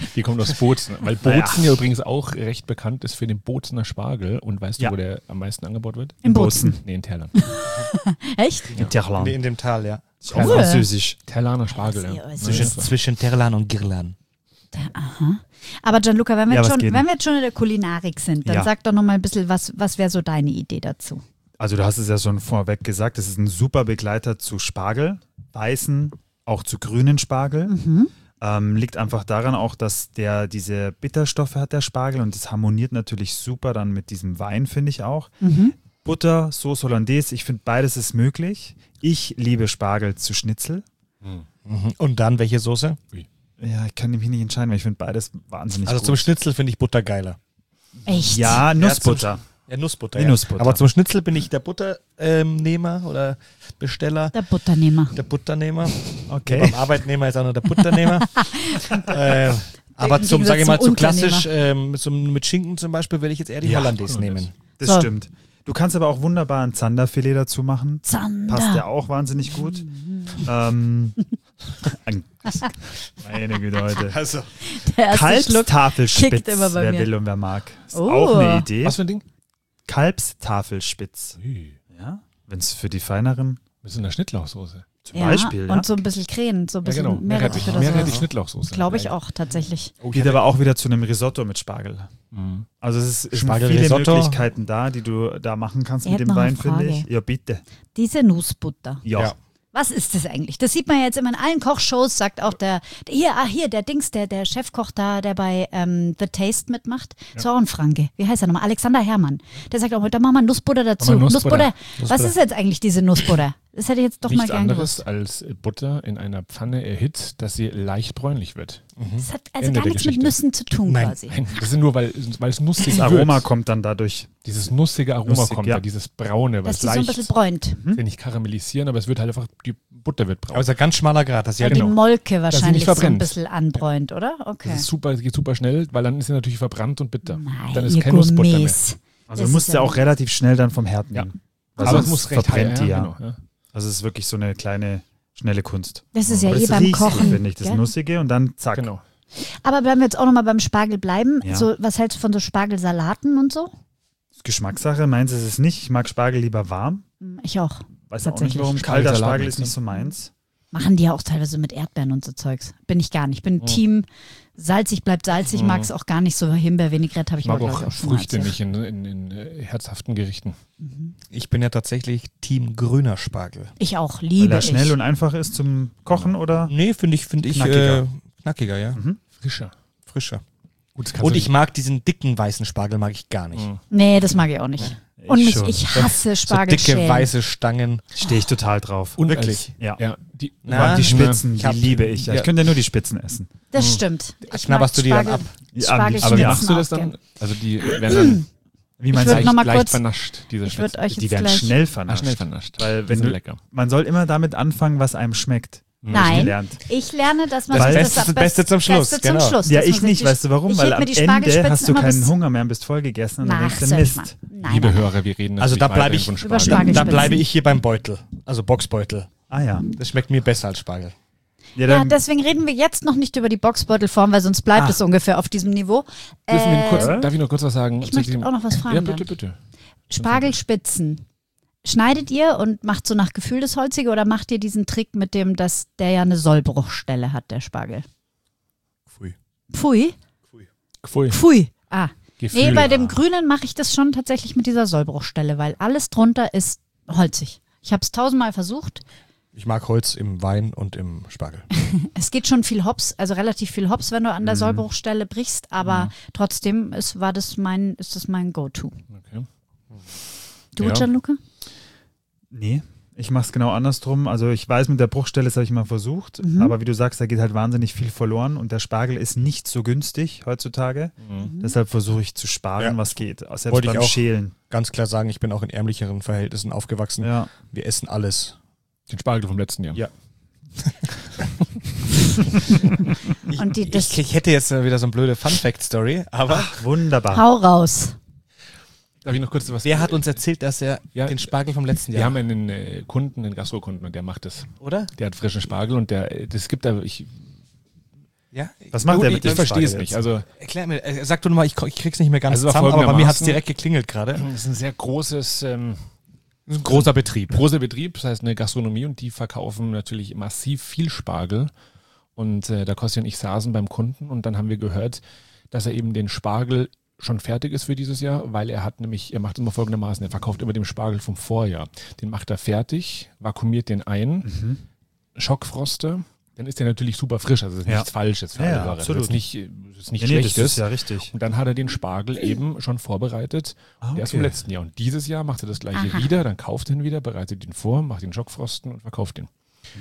[SPEAKER 3] Die kommt aus Bozen. Weil Bozen ja übrigens auch recht bekannt ist für den Bozener Spargel. Und weißt du,
[SPEAKER 1] Ja.
[SPEAKER 3] wo der am meisten angebaut wird?
[SPEAKER 2] Im Bozen.
[SPEAKER 3] Nee, in Terlan.
[SPEAKER 2] Echt?
[SPEAKER 1] In Terlan.
[SPEAKER 4] In, in dem Tal, ja.
[SPEAKER 1] Ist auch
[SPEAKER 2] Cool.
[SPEAKER 1] französisch.
[SPEAKER 3] Terlaner Spargel, ja.
[SPEAKER 2] Ja, sehr
[SPEAKER 4] Zwischen,
[SPEAKER 2] Ja.
[SPEAKER 4] zwischen Terlan und Girlan.
[SPEAKER 2] Aha. Aber Gianluca, wenn wir,
[SPEAKER 1] Ja,
[SPEAKER 2] jetzt
[SPEAKER 1] was
[SPEAKER 2] schon,
[SPEAKER 1] geht
[SPEAKER 2] wenn
[SPEAKER 1] denn?
[SPEAKER 2] wir jetzt schon in der Kulinarik sind, dann
[SPEAKER 1] Ja.
[SPEAKER 2] sag doch noch mal ein bisschen, was, was wäre so deine Idee dazu?
[SPEAKER 1] Also du hast es ja schon vorweg gesagt, es ist ein super Begleiter zu Spargel, weißen, auch zu grünen Spargel.
[SPEAKER 2] Mhm.
[SPEAKER 1] Ähm, liegt einfach daran auch, dass der diese Bitterstoffe hat, der Spargel, und das harmoniert natürlich super dann mit diesem Wein, finde ich auch.
[SPEAKER 2] Mhm.
[SPEAKER 1] Butter, Sauce Hollandaise, ich finde beides ist möglich. Ich liebe Spargel zu Schnitzel.
[SPEAKER 4] Mhm. Und dann welche Soße?
[SPEAKER 1] Ja, ich kann mich nicht entscheiden, weil ich finde beides wahnsinnig
[SPEAKER 4] Also
[SPEAKER 1] gut.
[SPEAKER 4] zum Schnitzel finde ich Butter geiler.
[SPEAKER 2] Echt?
[SPEAKER 1] Ja, Nussbutter.
[SPEAKER 4] Ja, Nussbutter.
[SPEAKER 1] Wie
[SPEAKER 4] ja.
[SPEAKER 1] Nussbutter.
[SPEAKER 4] Aber zum Schnitzel bin ich der Butternehmer oder Besteller.
[SPEAKER 2] Der Butternehmer.
[SPEAKER 4] Der Butternehmer.
[SPEAKER 1] Okay.
[SPEAKER 4] Beim Arbeitnehmer ist auch noch der Butternehmer. äh, aber
[SPEAKER 2] Im
[SPEAKER 4] zum,
[SPEAKER 2] Gegensatz
[SPEAKER 4] sage ich mal,
[SPEAKER 2] zum
[SPEAKER 4] zu klassisch, ähm, zum, mit Schinken zum Beispiel, würde ich jetzt eher die
[SPEAKER 1] Ja,
[SPEAKER 4] Hollandaise
[SPEAKER 3] Hollandaise.
[SPEAKER 4] nehmen.
[SPEAKER 1] Das
[SPEAKER 2] So.
[SPEAKER 1] stimmt. Du kannst aber auch wunderbar ein Zanderfilet dazu machen.
[SPEAKER 2] Zander.
[SPEAKER 1] Passt ja auch wahnsinnig gut. ähm, ein, meine Güte, heute.
[SPEAKER 4] Also,
[SPEAKER 2] Der erste Schluck.
[SPEAKER 1] Kalbstafelspitz,
[SPEAKER 2] kickt immer bei
[SPEAKER 1] wer
[SPEAKER 2] mir.
[SPEAKER 1] will und wer mag. Ist
[SPEAKER 2] Oh.
[SPEAKER 1] auch eine Idee.
[SPEAKER 3] Was für ein Ding?
[SPEAKER 1] Kalbstafelspitz.
[SPEAKER 3] Ui,
[SPEAKER 1] Ja, wenn es für die Feineren
[SPEAKER 3] mit so einer Schnittlauchsoße.
[SPEAKER 1] zum
[SPEAKER 2] Ja,
[SPEAKER 1] Beispiel. Ja.
[SPEAKER 2] und so ein bisschen Creme, so ein
[SPEAKER 3] Ja,
[SPEAKER 2] bisschen
[SPEAKER 3] genau.
[SPEAKER 2] Meerrettich oder
[SPEAKER 3] Meerrettich
[SPEAKER 2] so.
[SPEAKER 3] Schnittlauchsoße.
[SPEAKER 2] Glaube ich
[SPEAKER 3] Geil.
[SPEAKER 2] auch, tatsächlich.
[SPEAKER 4] oh, ich
[SPEAKER 1] Geht
[SPEAKER 4] hatte-
[SPEAKER 1] aber auch wieder zu einem Risotto mit Spargel.
[SPEAKER 3] Mhm.
[SPEAKER 1] Also es ist, es sind
[SPEAKER 4] Spargel
[SPEAKER 1] viele
[SPEAKER 4] Risotto.
[SPEAKER 1] Möglichkeiten da, die du da machen kannst
[SPEAKER 2] Ich
[SPEAKER 1] mit
[SPEAKER 2] hätte
[SPEAKER 1] dem
[SPEAKER 2] noch eine
[SPEAKER 1] Wein, finde ich.
[SPEAKER 2] Frage.
[SPEAKER 1] Ja, bitte.
[SPEAKER 2] Diese Nussbutter.
[SPEAKER 1] Ja.
[SPEAKER 4] Ja.
[SPEAKER 2] Was ist das eigentlich? Das sieht man jetzt immer in allen Kochshows, sagt auch der, der hier, ah, hier, der Dings, der, der Chefkoch da, der bei ähm, The Taste mitmacht, ist auch ein Franke. Wie heißt er nochmal? Alexander Herrmann. Der sagt auch, da machen wir Nussbutter dazu.
[SPEAKER 3] Machen wir Nussbutter.
[SPEAKER 2] Nussbutter. Was ist jetzt eigentlich diese Nussbutter? Das hätte ich jetzt doch mal
[SPEAKER 3] Nichts
[SPEAKER 2] gern
[SPEAKER 3] anderes
[SPEAKER 2] gewusst.
[SPEAKER 3] als Butter in einer Pfanne erhitzt, dass sie leicht bräunlich wird.
[SPEAKER 2] Das hat also
[SPEAKER 3] Ende
[SPEAKER 2] gar
[SPEAKER 3] der
[SPEAKER 2] nichts mit
[SPEAKER 3] Geschichte.
[SPEAKER 2] Nüssen zu tun
[SPEAKER 4] Nein.
[SPEAKER 2] quasi.
[SPEAKER 3] Nein, das ist nur, weil, weil es nussig
[SPEAKER 1] Das Aroma
[SPEAKER 3] wird.
[SPEAKER 1] kommt dann dadurch.
[SPEAKER 3] Dieses nussige Aroma
[SPEAKER 1] Nussig,
[SPEAKER 3] kommt
[SPEAKER 1] ja.
[SPEAKER 3] da, dieses braune,
[SPEAKER 2] Dass
[SPEAKER 3] was
[SPEAKER 2] die so ein
[SPEAKER 3] leicht,
[SPEAKER 2] bisschen bräunt.
[SPEAKER 3] ich will nicht karamellisieren, aber es wird halt einfach, die Butter wird braun.
[SPEAKER 4] Aber es ist ein ganz schmaler Grad. Das ist ja
[SPEAKER 2] Weil
[SPEAKER 3] genau.
[SPEAKER 2] die Molke
[SPEAKER 3] nicht
[SPEAKER 2] wahrscheinlich so ein
[SPEAKER 3] verbrennt.
[SPEAKER 2] bisschen anbräunt, oder? Okay.
[SPEAKER 3] Das ist super, das geht super schnell, weil dann ist sie natürlich verbrannt und bitter.
[SPEAKER 2] Nein,
[SPEAKER 3] dann ist
[SPEAKER 2] ihr
[SPEAKER 3] keine Nussbutter mehr.
[SPEAKER 2] Gourmets.
[SPEAKER 1] Also
[SPEAKER 2] Das
[SPEAKER 1] du musst
[SPEAKER 2] ist
[SPEAKER 1] ja
[SPEAKER 2] ja-
[SPEAKER 1] auch relativ schnell dann vom Herd
[SPEAKER 3] Ja.
[SPEAKER 1] nehmen. Weil
[SPEAKER 3] Aber es
[SPEAKER 1] sonst
[SPEAKER 3] muss recht
[SPEAKER 1] verbrennt
[SPEAKER 3] heiß
[SPEAKER 1] die ja.
[SPEAKER 3] Genau, ja.
[SPEAKER 1] Also es ist wirklich so eine kleine, schnelle Kunst.
[SPEAKER 2] Das ist ja
[SPEAKER 1] Aber
[SPEAKER 2] eh
[SPEAKER 1] das
[SPEAKER 2] beim
[SPEAKER 1] riechst du,
[SPEAKER 2] Kochen.
[SPEAKER 1] finde ich, das
[SPEAKER 2] gell?
[SPEAKER 1] Nussige und dann zack.
[SPEAKER 3] Genau.
[SPEAKER 2] Aber bleiben wir jetzt auch nochmal beim Spargel bleiben.
[SPEAKER 1] Ja.
[SPEAKER 2] So, was hältst du von so Spargelsalaten und so?
[SPEAKER 1] Das ist Geschmackssache, meins ist es nicht. Ich mag Spargel lieber warm.
[SPEAKER 2] Hm, Ich auch.
[SPEAKER 1] Weiß auch nicht
[SPEAKER 2] Tatsächlich.
[SPEAKER 1] warum. Kalter
[SPEAKER 3] Spargelsalat
[SPEAKER 1] Spargel
[SPEAKER 3] meinst
[SPEAKER 1] ist
[SPEAKER 3] du?
[SPEAKER 1] nicht so meins.
[SPEAKER 2] Machen die ja auch teilweise mit Erdbeeren und so Zeugs. Bin ich gar nicht. Ich bin
[SPEAKER 3] Mhm.
[SPEAKER 2] Team salzig bleibt salzig,
[SPEAKER 3] Mhm.
[SPEAKER 2] mag es auch gar nicht so. Himbeer-Vinaigrette habe ich
[SPEAKER 3] Ich mag
[SPEAKER 2] aber, glaub
[SPEAKER 3] auch
[SPEAKER 2] ich, auch schon mal
[SPEAKER 3] Früchte
[SPEAKER 2] erzählt.
[SPEAKER 3] nicht in, in, in äh, herzhaften Gerichten.
[SPEAKER 4] Ich bin ja tatsächlich Team grüner Spargel.
[SPEAKER 2] Ich auch,
[SPEAKER 1] Weil
[SPEAKER 2] liebe
[SPEAKER 1] er
[SPEAKER 2] ich.
[SPEAKER 1] schnell und einfach ist zum Kochen oder?
[SPEAKER 4] Nee, finde ich, finde ich
[SPEAKER 1] Knackiger.
[SPEAKER 4] Äh, knackiger, ja.
[SPEAKER 1] Mhm.
[SPEAKER 3] Frischer.
[SPEAKER 4] Frischer.
[SPEAKER 3] Gut, das kannst
[SPEAKER 4] Und
[SPEAKER 3] du
[SPEAKER 4] ich mag diesen dicken weißen Spargel, mag ich gar nicht.
[SPEAKER 3] Mhm.
[SPEAKER 2] Nee, das mag ich auch nicht. Und mich,
[SPEAKER 1] schon.
[SPEAKER 2] ich hasse
[SPEAKER 4] So dicke
[SPEAKER 2] Spargelschälen.
[SPEAKER 4] weiße Stangen.
[SPEAKER 1] Stehe ich total drauf.
[SPEAKER 3] Und
[SPEAKER 4] Wirklich?
[SPEAKER 1] Ja.
[SPEAKER 3] Ja, die,
[SPEAKER 4] Na,
[SPEAKER 1] die Spitzen,
[SPEAKER 4] ich hab-
[SPEAKER 1] die liebe ich. Ja,
[SPEAKER 4] ja.
[SPEAKER 1] Ich könnte ja nur die Spitzen essen.
[SPEAKER 2] Das
[SPEAKER 3] Mhm.
[SPEAKER 2] stimmt. Ich
[SPEAKER 4] Knabberst
[SPEAKER 2] mag
[SPEAKER 4] du die dann
[SPEAKER 2] Spargel-
[SPEAKER 1] Ja,
[SPEAKER 4] ab?
[SPEAKER 1] am liebsten.
[SPEAKER 3] aber wie
[SPEAKER 2] Spargelschnitzen
[SPEAKER 3] machst du das
[SPEAKER 2] auch
[SPEAKER 3] dann?
[SPEAKER 2] gern.
[SPEAKER 3] Also die werden dann
[SPEAKER 1] Wie man
[SPEAKER 2] Ich würd
[SPEAKER 1] sagt,
[SPEAKER 2] noch mal
[SPEAKER 3] leicht
[SPEAKER 2] kurz-
[SPEAKER 3] vernascht, diese
[SPEAKER 2] Ich würde
[SPEAKER 3] Spitzen.
[SPEAKER 2] euch
[SPEAKER 1] die
[SPEAKER 2] jetzt
[SPEAKER 1] werden
[SPEAKER 2] gleich...
[SPEAKER 1] schnell
[SPEAKER 3] Ah,
[SPEAKER 1] vernascht.
[SPEAKER 3] schnell vernascht.
[SPEAKER 1] Weil
[SPEAKER 3] Die
[SPEAKER 1] wenn
[SPEAKER 3] sind
[SPEAKER 1] du,
[SPEAKER 3] lecker.
[SPEAKER 1] man soll immer damit anfangen, was einem schmeckt.
[SPEAKER 2] Nein,
[SPEAKER 1] Gelernt.
[SPEAKER 2] ich lerne, dass man
[SPEAKER 1] Das
[SPEAKER 2] sich
[SPEAKER 1] Beste-
[SPEAKER 2] das
[SPEAKER 4] das Beste zum Schluss,
[SPEAKER 2] Beste zum
[SPEAKER 4] genau.
[SPEAKER 2] Schluss,
[SPEAKER 1] Ja,
[SPEAKER 2] dass
[SPEAKER 1] ich
[SPEAKER 2] man sich
[SPEAKER 1] nicht,
[SPEAKER 2] die-
[SPEAKER 1] weißt du warum?
[SPEAKER 2] Ich
[SPEAKER 1] Weil
[SPEAKER 2] heb
[SPEAKER 1] am
[SPEAKER 2] mir die
[SPEAKER 1] Ende
[SPEAKER 2] Spargelspitzen
[SPEAKER 1] hast du
[SPEAKER 2] immer
[SPEAKER 1] keinen
[SPEAKER 2] bis-
[SPEAKER 1] Hunger mehr und bist voll gegessen und dann
[SPEAKER 2] Nach
[SPEAKER 1] denkst du,
[SPEAKER 2] sag mal.
[SPEAKER 1] Mist.
[SPEAKER 2] Nein,
[SPEAKER 3] Liebe
[SPEAKER 2] nein.
[SPEAKER 3] Hörer, wir reden
[SPEAKER 4] Also
[SPEAKER 3] natürlich
[SPEAKER 4] da bleib
[SPEAKER 3] weiterhin
[SPEAKER 4] ich-
[SPEAKER 3] von
[SPEAKER 2] Über
[SPEAKER 3] Spargel.
[SPEAKER 2] Spargel.
[SPEAKER 4] Da
[SPEAKER 2] Spitzen.
[SPEAKER 4] bleibe ich hier beim Beutel. Also Boxbeutel.
[SPEAKER 1] Ah ja.
[SPEAKER 4] Das schmeckt mir besser als Spargel.
[SPEAKER 1] Ja,
[SPEAKER 2] Ja,
[SPEAKER 1] dann,
[SPEAKER 2] deswegen reden wir jetzt noch nicht über die Boxbeutelform, weil sonst bleibt
[SPEAKER 1] Ah.
[SPEAKER 2] es ungefähr auf diesem Niveau.
[SPEAKER 3] Dürfen wir
[SPEAKER 2] Äh,
[SPEAKER 3] kurz, darf ich noch kurz was sagen?
[SPEAKER 2] ich
[SPEAKER 3] zu
[SPEAKER 2] möchte
[SPEAKER 3] diesem-
[SPEAKER 2] auch noch was fragen.
[SPEAKER 3] Ja,
[SPEAKER 2] dann.
[SPEAKER 3] bitte, bitte.
[SPEAKER 2] Spargelspitzen. Schneidet ihr und macht so nach Gefühl das Holzige oder macht ihr diesen Trick mit dem, dass der ja eine Sollbruchstelle hat, der Spargel?
[SPEAKER 4] Pfui.
[SPEAKER 2] Pfui?
[SPEAKER 3] Pfui.
[SPEAKER 2] Pfui. Ah.
[SPEAKER 3] Gefühle.
[SPEAKER 2] Nee, bei dem Grünen mache ich das schon tatsächlich mit dieser Sollbruchstelle, weil alles drunter ist holzig. Ich habe es tausendmal versucht.
[SPEAKER 4] Ich mag Holz im Wein und im Spargel.
[SPEAKER 2] Es geht schon viel Hops, also relativ viel Hops, wenn du an der
[SPEAKER 1] Mhm.
[SPEAKER 2] Sollbruchstelle brichst, aber trotzdem ist, war das mein, ist das mein Go-To.
[SPEAKER 3] Okay.
[SPEAKER 2] Du,
[SPEAKER 3] Ja.
[SPEAKER 2] Gianluca?
[SPEAKER 1] nee, ich mache es genau andersrum. Also ich weiß, mit der Bruchstelle, das habe ich mal versucht.
[SPEAKER 2] Mhm.
[SPEAKER 1] Aber wie du sagst, da geht halt wahnsinnig viel verloren. Und der Spargel ist nicht so günstig heutzutage.
[SPEAKER 3] Mhm.
[SPEAKER 1] Deshalb versuche ich zu sparen,
[SPEAKER 4] Ja.
[SPEAKER 1] was geht. Selbst
[SPEAKER 4] Wollte ich
[SPEAKER 1] beim
[SPEAKER 4] auch.
[SPEAKER 1] Schälen.
[SPEAKER 4] Ganz klar sagen, ich bin auch in ärmlicheren Verhältnissen aufgewachsen.
[SPEAKER 1] Ja.
[SPEAKER 4] Wir essen alles.
[SPEAKER 3] Den Spargel vom letzten Jahr.
[SPEAKER 1] Ja.
[SPEAKER 4] Ich,
[SPEAKER 2] Und die- das-
[SPEAKER 4] ich, ich hätte jetzt wieder so eine blöde Fun-Fact-Story, aber
[SPEAKER 1] Wunderbar.
[SPEAKER 2] Hau raus.
[SPEAKER 3] Darf ich noch kurz was
[SPEAKER 4] wer hat uns erzählt, dass er
[SPEAKER 3] Ja.
[SPEAKER 4] den Spargel vom letzten
[SPEAKER 3] Wir
[SPEAKER 4] Jahr...
[SPEAKER 3] haben einen äh, Kunden, einen Gastrokunden und der macht das.
[SPEAKER 4] oder?
[SPEAKER 3] Der hat frischen Spargel und der, äh, das gibt da, ich
[SPEAKER 4] Ja?
[SPEAKER 1] Was macht der
[SPEAKER 3] ich
[SPEAKER 1] mit
[SPEAKER 3] ich
[SPEAKER 1] dem
[SPEAKER 3] verstehe es
[SPEAKER 1] Spargel
[SPEAKER 3] nicht.
[SPEAKER 1] jetzt?
[SPEAKER 3] Also,
[SPEAKER 4] Erklär mir, äh, sag du nochmal, ich, ich krieg's nicht mehr ganz
[SPEAKER 3] Also
[SPEAKER 4] zusammen, aber bei mir
[SPEAKER 3] folgendermaßen-
[SPEAKER 4] hat's direkt geklingelt gerade.
[SPEAKER 3] das ist ein sehr großes, ähm,
[SPEAKER 4] Ein großer Betrieb.
[SPEAKER 3] großer Betrieb, das heißt eine Gastronomie, und die verkaufen natürlich massiv viel Spargel. Und äh, da Kostja und ich saßen beim Kunden und dann haben wir gehört, dass er eben den Spargel schon fertig ist für dieses Jahr, weil er hat nämlich, er macht immer folgendermaßen, er verkauft immer den Spargel vom Vorjahr. Den macht er fertig, vakuumiert den ein,
[SPEAKER 1] Mhm.
[SPEAKER 3] Schockfroster, dann ist der natürlich super frisch, also das ist
[SPEAKER 1] Ja.
[SPEAKER 3] nichts Falsches für
[SPEAKER 1] Ja,
[SPEAKER 3] alle
[SPEAKER 1] ja,
[SPEAKER 3] Ware. Das
[SPEAKER 1] absolut.
[SPEAKER 3] ist nicht, das ist nicht
[SPEAKER 1] Nee, nee, das
[SPEAKER 3] Schlechtes.
[SPEAKER 1] ist ja richtig.
[SPEAKER 3] Und dann hat er den Spargel eben schon vorbereitet.
[SPEAKER 1] Ah,
[SPEAKER 3] Der ist
[SPEAKER 1] okay.
[SPEAKER 3] vom letzten Jahr. Und dieses Jahr macht er das gleiche
[SPEAKER 2] Aha.
[SPEAKER 3] wieder, dann kauft er ihn wieder, bereitet ihn vor, macht den Schockfrosten und verkauft ihn.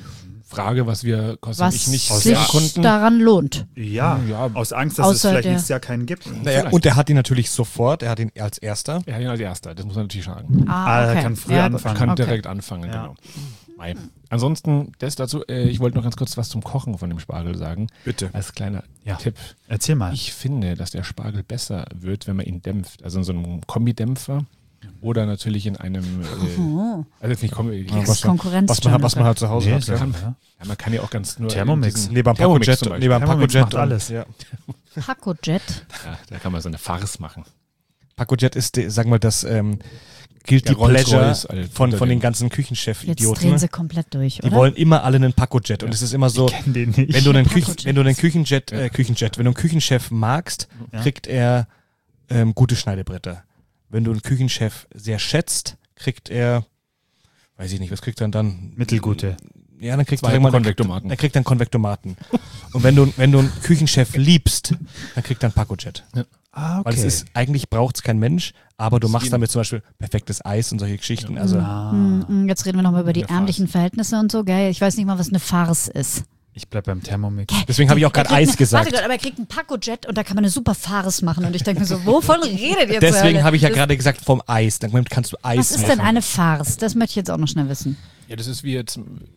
[SPEAKER 3] Frage, was wir, Kostja und
[SPEAKER 2] Was
[SPEAKER 3] ich nicht
[SPEAKER 1] aus
[SPEAKER 2] sich
[SPEAKER 3] sehr konnten.
[SPEAKER 2] daran lohnt.
[SPEAKER 1] Ja,
[SPEAKER 3] Ja.
[SPEAKER 1] aus Angst, dass es
[SPEAKER 2] Außer
[SPEAKER 1] vielleicht
[SPEAKER 2] der-
[SPEAKER 1] nächstes Jahr keinen gibt.
[SPEAKER 4] Naja,
[SPEAKER 3] Vielleicht.
[SPEAKER 4] und er hat ihn natürlich sofort, er hat ihn als erster.
[SPEAKER 3] Er hat ihn als erster, das muss man natürlich sagen.
[SPEAKER 1] Ah, er kann früher
[SPEAKER 2] Ja, gut.
[SPEAKER 1] anfangen.
[SPEAKER 3] Kann
[SPEAKER 2] Okay.
[SPEAKER 3] direkt anfangen,
[SPEAKER 1] Ja.
[SPEAKER 3] genau. Mei. Ansonsten, das dazu, äh, ich wollte noch ganz kurz was zum Kochen von dem Spargel sagen.
[SPEAKER 4] Bitte.
[SPEAKER 3] Als kleiner
[SPEAKER 1] Ja.
[SPEAKER 3] Tipp.
[SPEAKER 1] Erzähl mal.
[SPEAKER 3] Ich finde, dass der Spargel besser wird, wenn man ihn dämpft. Also in so einem Kombidämpfer oder natürlich in einem, äh,
[SPEAKER 2] Oh,
[SPEAKER 3] also jetzt nicht Kombi,
[SPEAKER 4] Ja,
[SPEAKER 2] das
[SPEAKER 4] was
[SPEAKER 2] ist
[SPEAKER 4] man-
[SPEAKER 2] Konkurrenz.
[SPEAKER 4] Was man, was man halt zu Hause
[SPEAKER 1] Nee,
[SPEAKER 4] hat.
[SPEAKER 1] so,
[SPEAKER 4] Ja.
[SPEAKER 1] ja.
[SPEAKER 3] ja, man kann ja auch ganz nur
[SPEAKER 1] Thermomix.
[SPEAKER 3] diesen-
[SPEAKER 4] Neben
[SPEAKER 3] Thermomix
[SPEAKER 4] Pacojet,
[SPEAKER 3] zum Beispiel.
[SPEAKER 4] neben
[SPEAKER 1] Thermomix
[SPEAKER 4] Pacojet
[SPEAKER 1] macht alles.
[SPEAKER 4] Ja.
[SPEAKER 2] Pacojet.
[SPEAKER 3] Ja, da kann man so eine Farce machen.
[SPEAKER 4] Pacojet ist, die- sag mal, das ähm, Guilty
[SPEAKER 3] Der Rolls
[SPEAKER 4] Pleasure
[SPEAKER 3] Royce, Alter,
[SPEAKER 4] von,
[SPEAKER 3] unter
[SPEAKER 4] von den
[SPEAKER 3] den-
[SPEAKER 4] ganzen
[SPEAKER 2] Jetzt
[SPEAKER 4] Küchenchef-Idioten.
[SPEAKER 2] drehen
[SPEAKER 4] Ne?
[SPEAKER 2] sie komplett durch,
[SPEAKER 4] Die
[SPEAKER 2] oder?
[SPEAKER 4] wollen immer alle einen Pacojet. Und es ist immer so,
[SPEAKER 1] Ich kenn den nicht.
[SPEAKER 4] wenn du einen,
[SPEAKER 2] Pacojet.
[SPEAKER 4] Küchen, wenn du einen Küchenjet, äh, Küchenjet, wenn du einen Küchenchef magst,
[SPEAKER 1] Ja.
[SPEAKER 4] kriegt er ähm, gute Schneidebretter. Wenn du einen Küchenchef sehr schätzt, kriegt er, weiß ich nicht, was kriegt er dann?
[SPEAKER 1] Mittelgute.
[SPEAKER 4] Ja, dann kriegt
[SPEAKER 3] Zwei
[SPEAKER 4] er irgendwann
[SPEAKER 3] Konvektomaten.
[SPEAKER 4] Er kriegt dann Konvektomaten. Und wenn du, wenn du einen Küchenchef liebst, dann kriegt er einen Pacojet.
[SPEAKER 1] Ah,
[SPEAKER 4] Weil es ist, eigentlich braucht es kein Mensch, aber du
[SPEAKER 3] Das ist
[SPEAKER 4] machst
[SPEAKER 3] wie ein-
[SPEAKER 4] damit zum Beispiel perfektes Eis und solche Geschichten. Also
[SPEAKER 1] Ah,
[SPEAKER 2] Hm, hm, Jetzt reden wir nochmal über die
[SPEAKER 3] Eine Farce.
[SPEAKER 2] ärmlichen Verhältnisse und so, gell? Ich weiß nicht mal, was eine Farce ist.
[SPEAKER 1] ich bleib beim Thermomix.
[SPEAKER 4] deswegen habe ich auch
[SPEAKER 2] Er
[SPEAKER 4] gerade
[SPEAKER 2] kriegt
[SPEAKER 4] Eis
[SPEAKER 2] eine,
[SPEAKER 4] gesagt.
[SPEAKER 2] Warte Gott, aber er kriegt einen Pacojet und da kann man eine super Farce machen. Und ich denke mir so, wovon redet ihr
[SPEAKER 4] Deswegen habe ich ja
[SPEAKER 2] Das-
[SPEAKER 4] gerade gesagt vom Eis. Dann kannst du Eis
[SPEAKER 2] Was ist
[SPEAKER 4] machen.
[SPEAKER 2] denn eine Farce? Das möchte ich jetzt auch noch schnell wissen.
[SPEAKER 3] Ja, das ist wie jetzt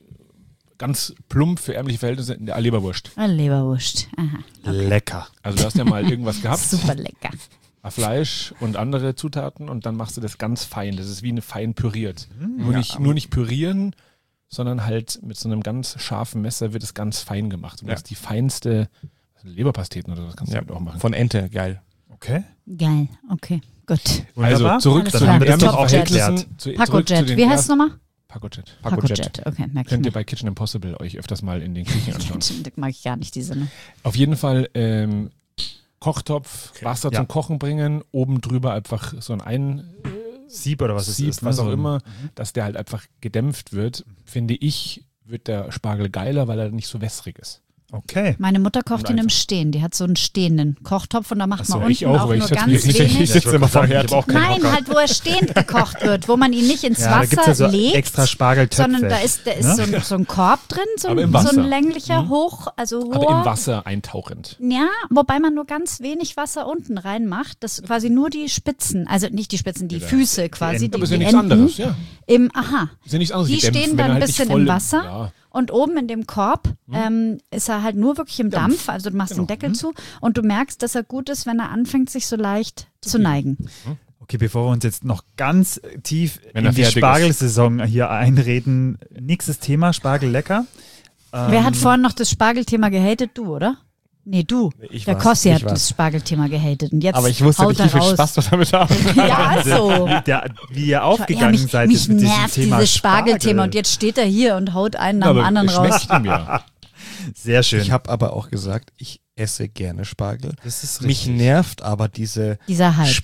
[SPEAKER 3] ganz plump für ärmliche Verhältnisse in der Leberwurst.
[SPEAKER 2] Ah, Leberwurst. Aha.
[SPEAKER 1] Lecker.
[SPEAKER 3] Also du hast ja mal irgendwas gehabt,
[SPEAKER 2] Super lecker.
[SPEAKER 3] Fleisch und andere Zutaten, und dann machst du das ganz fein. Das ist wie eine fein püriert.
[SPEAKER 1] Mhm.
[SPEAKER 3] Nur, nicht, nur nicht pürieren, sondern halt mit so einem ganz scharfen Messer wird es ganz fein gemacht. Und
[SPEAKER 4] Ja.
[SPEAKER 3] das ist die feinste Leberpasteten oder was kannst du
[SPEAKER 4] Ja,
[SPEAKER 3] damit auch machen.
[SPEAKER 4] von Ente, geil.
[SPEAKER 1] Okay.
[SPEAKER 2] Geil. Okay, gut.
[SPEAKER 1] Wunderbar.
[SPEAKER 3] Also zurück
[SPEAKER 2] Alles
[SPEAKER 3] zu
[SPEAKER 2] klar.
[SPEAKER 3] den
[SPEAKER 2] Das
[SPEAKER 3] ärmlichen
[SPEAKER 2] haben wir doch
[SPEAKER 3] Verhältnissen.
[SPEAKER 1] geklärt.
[SPEAKER 3] Zu, zurück zu
[SPEAKER 2] Pacojet.
[SPEAKER 3] den
[SPEAKER 2] Wie heißt es
[SPEAKER 3] ersten-
[SPEAKER 2] nochmal?
[SPEAKER 3] Pacojet.
[SPEAKER 4] Pacojet.
[SPEAKER 2] Okay, merke ich
[SPEAKER 3] Könnt ihr
[SPEAKER 2] mir.
[SPEAKER 3] bei Kitchen Impossible euch öfters mal in den Küchen anschauen.
[SPEAKER 2] Das mag ich gar nicht, diese. Ne?
[SPEAKER 3] Auf jeden Fall ähm, Kochtopf, Wasser
[SPEAKER 1] Ja.
[SPEAKER 3] zum Kochen bringen, oben drüber einfach so ein ein
[SPEAKER 1] Sieb oder was es
[SPEAKER 3] Sieb,
[SPEAKER 1] ist. ne?
[SPEAKER 3] was
[SPEAKER 1] So
[SPEAKER 3] auch
[SPEAKER 1] ein-
[SPEAKER 3] immer, dass der halt einfach gedämpft wird, finde ich, wird der Spargel geiler, weil er nicht so wässrig ist.
[SPEAKER 1] Okay.
[SPEAKER 2] Meine Mutter kocht
[SPEAKER 3] Und
[SPEAKER 2] ihn im
[SPEAKER 3] einfach.
[SPEAKER 2] Stehen. Die hat so einen stehenden Kochtopf und da macht
[SPEAKER 1] Ach so,
[SPEAKER 2] man
[SPEAKER 3] ich
[SPEAKER 2] unten
[SPEAKER 3] auch,
[SPEAKER 2] auch,
[SPEAKER 3] aber ich
[SPEAKER 2] nur
[SPEAKER 3] setz
[SPEAKER 2] ganz
[SPEAKER 3] mich jetzt nicht-
[SPEAKER 2] wenig.
[SPEAKER 4] ich sitze immer vor Herd.
[SPEAKER 1] Ich hab auch keinen
[SPEAKER 2] Nein,
[SPEAKER 1] Hocker.
[SPEAKER 2] halt, wo er stehend gekocht wird, wo man ihn nicht ins
[SPEAKER 1] Ja, da gibt's
[SPEAKER 2] Wasser
[SPEAKER 1] ja so
[SPEAKER 2] legt,
[SPEAKER 1] extra Spargeltöpfe.
[SPEAKER 2] sondern da ist, da ist
[SPEAKER 1] Ne?
[SPEAKER 2] so, ein, so ein Korb drin, so
[SPEAKER 3] Aber
[SPEAKER 2] ein,
[SPEAKER 3] im
[SPEAKER 2] so ein
[SPEAKER 3] Wasser.
[SPEAKER 2] länglicher,
[SPEAKER 3] Mhm.
[SPEAKER 2] hoch, also hoher.
[SPEAKER 3] Aber im Wasser eintauchend.
[SPEAKER 2] Ja, wobei man nur ganz wenig Wasser unten reinmacht, dass quasi nur die Spitzen, also nicht die Spitzen, die
[SPEAKER 3] Ja,
[SPEAKER 2] Füße quasi,
[SPEAKER 1] Enden.
[SPEAKER 2] die,
[SPEAKER 3] Aber ist ja
[SPEAKER 2] die
[SPEAKER 3] nichts
[SPEAKER 2] Enden
[SPEAKER 3] anderes, ja.
[SPEAKER 2] im, aha,
[SPEAKER 3] Ist ja nichts anderes.
[SPEAKER 2] Die
[SPEAKER 3] wie dämpfen,
[SPEAKER 2] stehen
[SPEAKER 3] wenn
[SPEAKER 2] dann
[SPEAKER 3] er
[SPEAKER 2] ein
[SPEAKER 3] halt nicht
[SPEAKER 2] bisschen
[SPEAKER 3] voll
[SPEAKER 2] im Wasser.
[SPEAKER 3] Ja.
[SPEAKER 2] und oben in dem Korb
[SPEAKER 3] Hm.
[SPEAKER 2] ähm, ist er halt nur wirklich im Dampf,
[SPEAKER 3] Dampf.
[SPEAKER 2] also du machst
[SPEAKER 3] Genau.
[SPEAKER 2] den Deckel zu und du merkst, dass er gut ist, wenn er anfängt, sich so leicht zu
[SPEAKER 3] Okay.
[SPEAKER 2] neigen.
[SPEAKER 1] Okay, bevor wir uns jetzt noch ganz tief
[SPEAKER 3] Wenn er
[SPEAKER 1] in die
[SPEAKER 3] fertig ist.
[SPEAKER 1] Spargelsaison hier einreden, nächstes Thema, Spargel lecker.
[SPEAKER 2] Wer
[SPEAKER 1] Ähm,
[SPEAKER 2] hat vorhin noch das Spargelthema gehatet? Du, oder? Nee, du.
[SPEAKER 4] Ich
[SPEAKER 2] Der
[SPEAKER 4] war's,
[SPEAKER 2] Kossi
[SPEAKER 4] ich
[SPEAKER 2] hat
[SPEAKER 4] war's.
[SPEAKER 2] das Spargelthema gehatet und jetzt
[SPEAKER 4] Aber ich wusste
[SPEAKER 2] haut
[SPEAKER 4] nicht,
[SPEAKER 2] er
[SPEAKER 4] wie viel
[SPEAKER 2] raus.
[SPEAKER 4] Spaß du damit haben.
[SPEAKER 2] Ja, also.
[SPEAKER 1] Der, wie ihr aufgegangen
[SPEAKER 2] Ja, mich,
[SPEAKER 1] seid
[SPEAKER 2] mich
[SPEAKER 1] jetzt mit diesem
[SPEAKER 2] nervt
[SPEAKER 1] Thema
[SPEAKER 2] dieses Spargelthema
[SPEAKER 1] Spargel.
[SPEAKER 2] und jetzt steht er hier und haut einen nach
[SPEAKER 3] Ja,
[SPEAKER 2] dem
[SPEAKER 3] aber
[SPEAKER 2] anderen
[SPEAKER 3] es
[SPEAKER 2] raus.
[SPEAKER 3] schmeckt ihm ja.
[SPEAKER 1] Sehr schön.
[SPEAKER 4] Ich habe aber auch gesagt, ich esse gerne Spargel.
[SPEAKER 1] das ist
[SPEAKER 4] Mich
[SPEAKER 1] richtig.
[SPEAKER 4] nervt aber diese
[SPEAKER 2] Dieser Hype.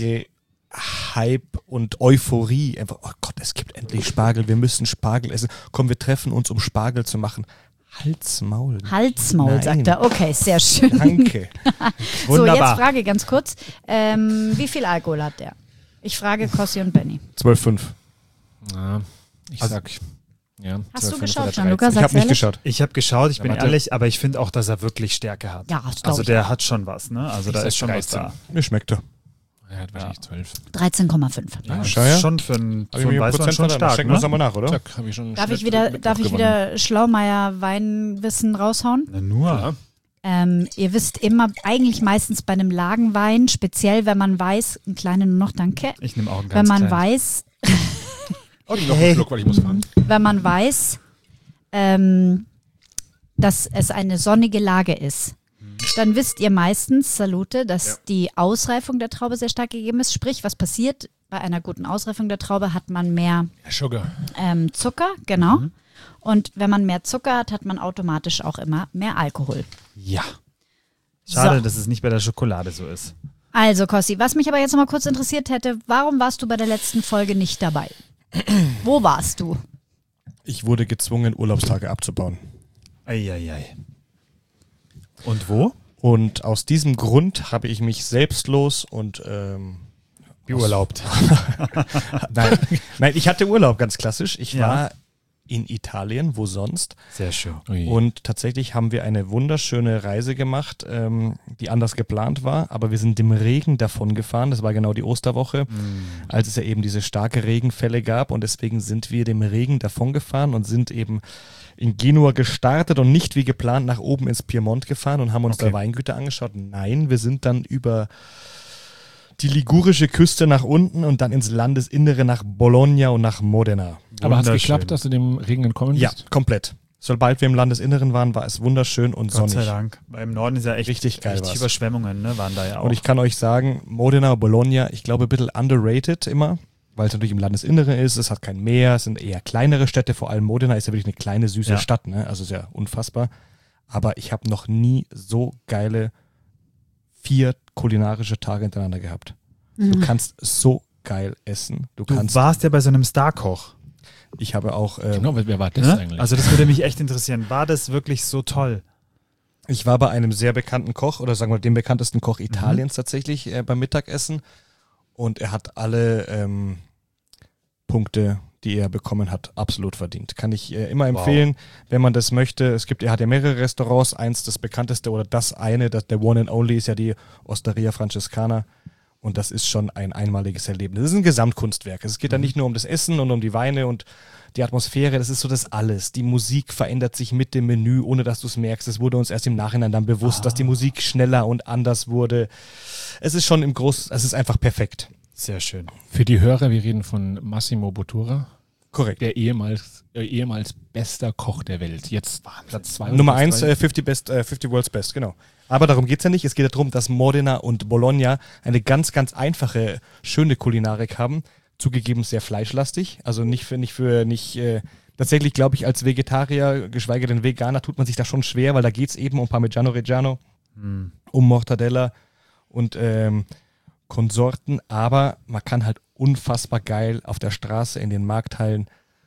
[SPEAKER 4] Spargel-Hype und Euphorie. Einfach, oh Gott, es gibt endlich Spargel, wir müssen Spargel essen. Komm, wir treffen uns, um Spargel zu machen. Halt's Maul.
[SPEAKER 2] Halsmaul,
[SPEAKER 4] Nein.
[SPEAKER 2] sagt er. Okay, sehr schön.
[SPEAKER 4] Danke.
[SPEAKER 2] So, jetzt
[SPEAKER 1] Wunderbar.
[SPEAKER 2] Frage ganz kurz. Ähm, wie viel Alkohol hat der? Ich frage Kossi und Benny.
[SPEAKER 4] zwölf Komma fünf.
[SPEAKER 3] Ja, ich
[SPEAKER 4] Also-
[SPEAKER 3] sag, ja.
[SPEAKER 2] Hast du
[SPEAKER 3] zwölf,
[SPEAKER 2] geschaut,
[SPEAKER 3] oder
[SPEAKER 2] Gianluca?
[SPEAKER 3] dreizehn.
[SPEAKER 4] Ich
[SPEAKER 2] Sag's
[SPEAKER 4] habe nicht
[SPEAKER 2] ehrlich.
[SPEAKER 4] geschaut.
[SPEAKER 1] Ich habe geschaut, ich
[SPEAKER 3] Ja,
[SPEAKER 1] bin
[SPEAKER 3] warte.
[SPEAKER 1] ehrlich, aber ich finde auch, dass er wirklich Stärke hat.
[SPEAKER 2] Ja, das glaub
[SPEAKER 1] Also
[SPEAKER 2] ich
[SPEAKER 1] der
[SPEAKER 2] auch.
[SPEAKER 1] hat schon was, ne? Also
[SPEAKER 3] Ich
[SPEAKER 1] da
[SPEAKER 3] sag
[SPEAKER 1] ist schon was
[SPEAKER 3] dreizehn.
[SPEAKER 1] da.
[SPEAKER 4] Mir schmeckt er.
[SPEAKER 3] Er hat wahrscheinlich zwölf.
[SPEAKER 2] dreizehn Komma fünf.
[SPEAKER 1] Ja,
[SPEAKER 4] Schau her.
[SPEAKER 1] schon für einen,
[SPEAKER 4] Hab ich
[SPEAKER 1] so einen
[SPEAKER 4] mir
[SPEAKER 1] Weißwein
[SPEAKER 4] Prozent
[SPEAKER 1] schon
[SPEAKER 4] verraten.
[SPEAKER 1] stark,
[SPEAKER 4] Schenken wir uns
[SPEAKER 1] ne?
[SPEAKER 4] nochmal nach, oder?
[SPEAKER 3] Zack, habe ich schon einen
[SPEAKER 2] Darf ich
[SPEAKER 3] Schnitt
[SPEAKER 2] wieder,
[SPEAKER 3] mit
[SPEAKER 2] darf ich
[SPEAKER 3] abgewonnen.
[SPEAKER 2] wieder Schlaumeier Weinwissen raushauen?
[SPEAKER 1] Na nur.
[SPEAKER 3] Ja.
[SPEAKER 2] Ähm, ihr wisst immer, eigentlich meistens bei einem Lagenwein, speziell wenn man weiß, ein kleiner nur noch, danke,
[SPEAKER 1] Ich nehme auch einen
[SPEAKER 2] wenn
[SPEAKER 1] ganz
[SPEAKER 2] man
[SPEAKER 1] kleinen.
[SPEAKER 2] weiß,
[SPEAKER 3] Oh, noch
[SPEAKER 1] Hey.
[SPEAKER 3] einen Schluck, weil ich muss fahren.
[SPEAKER 2] wenn man weiß, ähm, dass es eine sonnige Lage ist, dann wisst ihr meistens, Salute, dass ja. die Ausreifung der Traube sehr stark gegeben ist. Sprich, was passiert bei einer guten Ausreifung der Traube, hat man mehr
[SPEAKER 3] Sugar.
[SPEAKER 2] Ähm, Zucker, genau.
[SPEAKER 1] Mhm.
[SPEAKER 2] Und wenn man mehr Zucker hat, hat man automatisch auch immer mehr Alkohol.
[SPEAKER 1] Ja. Schade,
[SPEAKER 2] so.
[SPEAKER 1] dass es nicht bei der Schokolade so ist.
[SPEAKER 2] Also, Kossi, was mich aber jetzt noch mal kurz interessiert hätte, warum warst du bei der letzten Folge nicht dabei? Wo warst du?
[SPEAKER 4] Ich wurde gezwungen, Urlaubstage abzubauen.
[SPEAKER 1] Eieiei. Und wo?
[SPEAKER 4] Und aus diesem Grund habe ich mich selbstlos und ähm,
[SPEAKER 1] beurlaubt.
[SPEAKER 4] nein, nein, ich hatte Urlaub, ganz klassisch. Ich
[SPEAKER 1] Ja.
[SPEAKER 4] war in Italien, wo sonst.
[SPEAKER 1] Sehr schön.
[SPEAKER 3] Ui.
[SPEAKER 4] Und tatsächlich haben wir eine wunderschöne Reise gemacht, ähm, die anders geplant war, aber wir sind dem Regen davon gefahren. Das war genau die Osterwoche,
[SPEAKER 1] Mm.
[SPEAKER 4] als es ja eben diese starke Regenfälle gab, und deswegen sind wir dem Regen davon gefahren und sind eben in Genua gestartet und nicht wie geplant nach oben ins Piemont gefahren und haben uns
[SPEAKER 1] Okay.
[SPEAKER 4] da Weingüter angeschaut. Nein, wir sind dann über die ligurische Küste nach unten und dann ins Landesinnere nach Bologna und nach Modena.
[SPEAKER 3] Aber hat es
[SPEAKER 1] Wunderschön.
[SPEAKER 3] geklappt, dass du dem Regen entkommen bist?
[SPEAKER 4] Ja, komplett. Sobald wir im Landesinneren waren, war es wunderschön und
[SPEAKER 1] Gott
[SPEAKER 4] sonnig.
[SPEAKER 1] sei Dank. Weil im Norden ist ja echt
[SPEAKER 4] Richtig geil
[SPEAKER 1] richtig
[SPEAKER 4] war's.
[SPEAKER 1] Überschwemmungen, ne? Waren da ja auch.
[SPEAKER 4] Und ich kann euch sagen, Modena, Bologna, ich glaube ein bisschen underrated immer, weil es natürlich im Landesinneren ist, es hat kein Meer, es sind eher kleinere Städte, vor allem Modena ist ja wirklich eine kleine, süße
[SPEAKER 1] Ja.
[SPEAKER 4] Stadt, ne? Also sehr unfassbar. Aber ich habe noch nie so geile vier kulinarische Tage hintereinander gehabt. Du kannst so geil essen. Du,
[SPEAKER 1] du
[SPEAKER 4] kannst.
[SPEAKER 1] warst ja bei so einem Starkoch.
[SPEAKER 4] Ich habe auch. Äh,
[SPEAKER 3] Genau, wer war das
[SPEAKER 1] Ne?
[SPEAKER 3] eigentlich?
[SPEAKER 1] Also das würde mich echt interessieren. War das wirklich so toll?
[SPEAKER 4] Ich war bei einem sehr bekannten Koch, oder sagen wir dem bekanntesten Koch Italiens tatsächlich äh, beim Mittagessen. Und er hat alle ähm, Punkte, die er bekommen hat, absolut verdient. Kann ich äh, immer empfehlen, wenn man das möchte. Es gibt, er hat ja mehrere Restaurants. Eins, das bekannteste oder das eine, das, der One and Only ist ja die Osteria Francescana. Und das ist schon ein einmaliges Erlebnis. Das ist ein Gesamtkunstwerk. Es geht da nicht nur um das Essen und um die Weine und die Atmosphäre, das ist so das alles. Die Musik verändert sich mit dem Menü, ohne dass du es merkst. Es wurde uns erst im Nachhinein dann bewusst,
[SPEAKER 1] Ah.
[SPEAKER 4] dass die Musik schneller und anders wurde. Es ist schon im Großen, es ist einfach perfekt.
[SPEAKER 1] Sehr schön.
[SPEAKER 3] Für die Hörer, wir reden von Massimo Bottura,
[SPEAKER 4] Korrekt.
[SPEAKER 3] der ehemals, äh, ehemals bester Koch der Welt. Jetzt Platz zwei.
[SPEAKER 4] Nummer
[SPEAKER 3] oder Platz
[SPEAKER 4] eins,
[SPEAKER 3] drei.
[SPEAKER 4] äh, fifty, Best, äh, fifty World's Best, genau. Aber darum geht es ja nicht. Es geht ja darum, dass Modena und Bologna eine ganz, ganz einfache, schöne Kulinarik haben. Zugegeben sehr fleischlastig. Also nicht für, nicht für, nicht, äh, tatsächlich glaube ich, als Vegetarier, geschweige denn Veganer, tut man sich da schon schwer, weil da geht es eben um Parmigiano Reggiano,
[SPEAKER 1] Hm.
[SPEAKER 4] um Mortadella und ähm, Konsorten. Aber man kann halt unfassbar geil auf der Straße in den Markthallen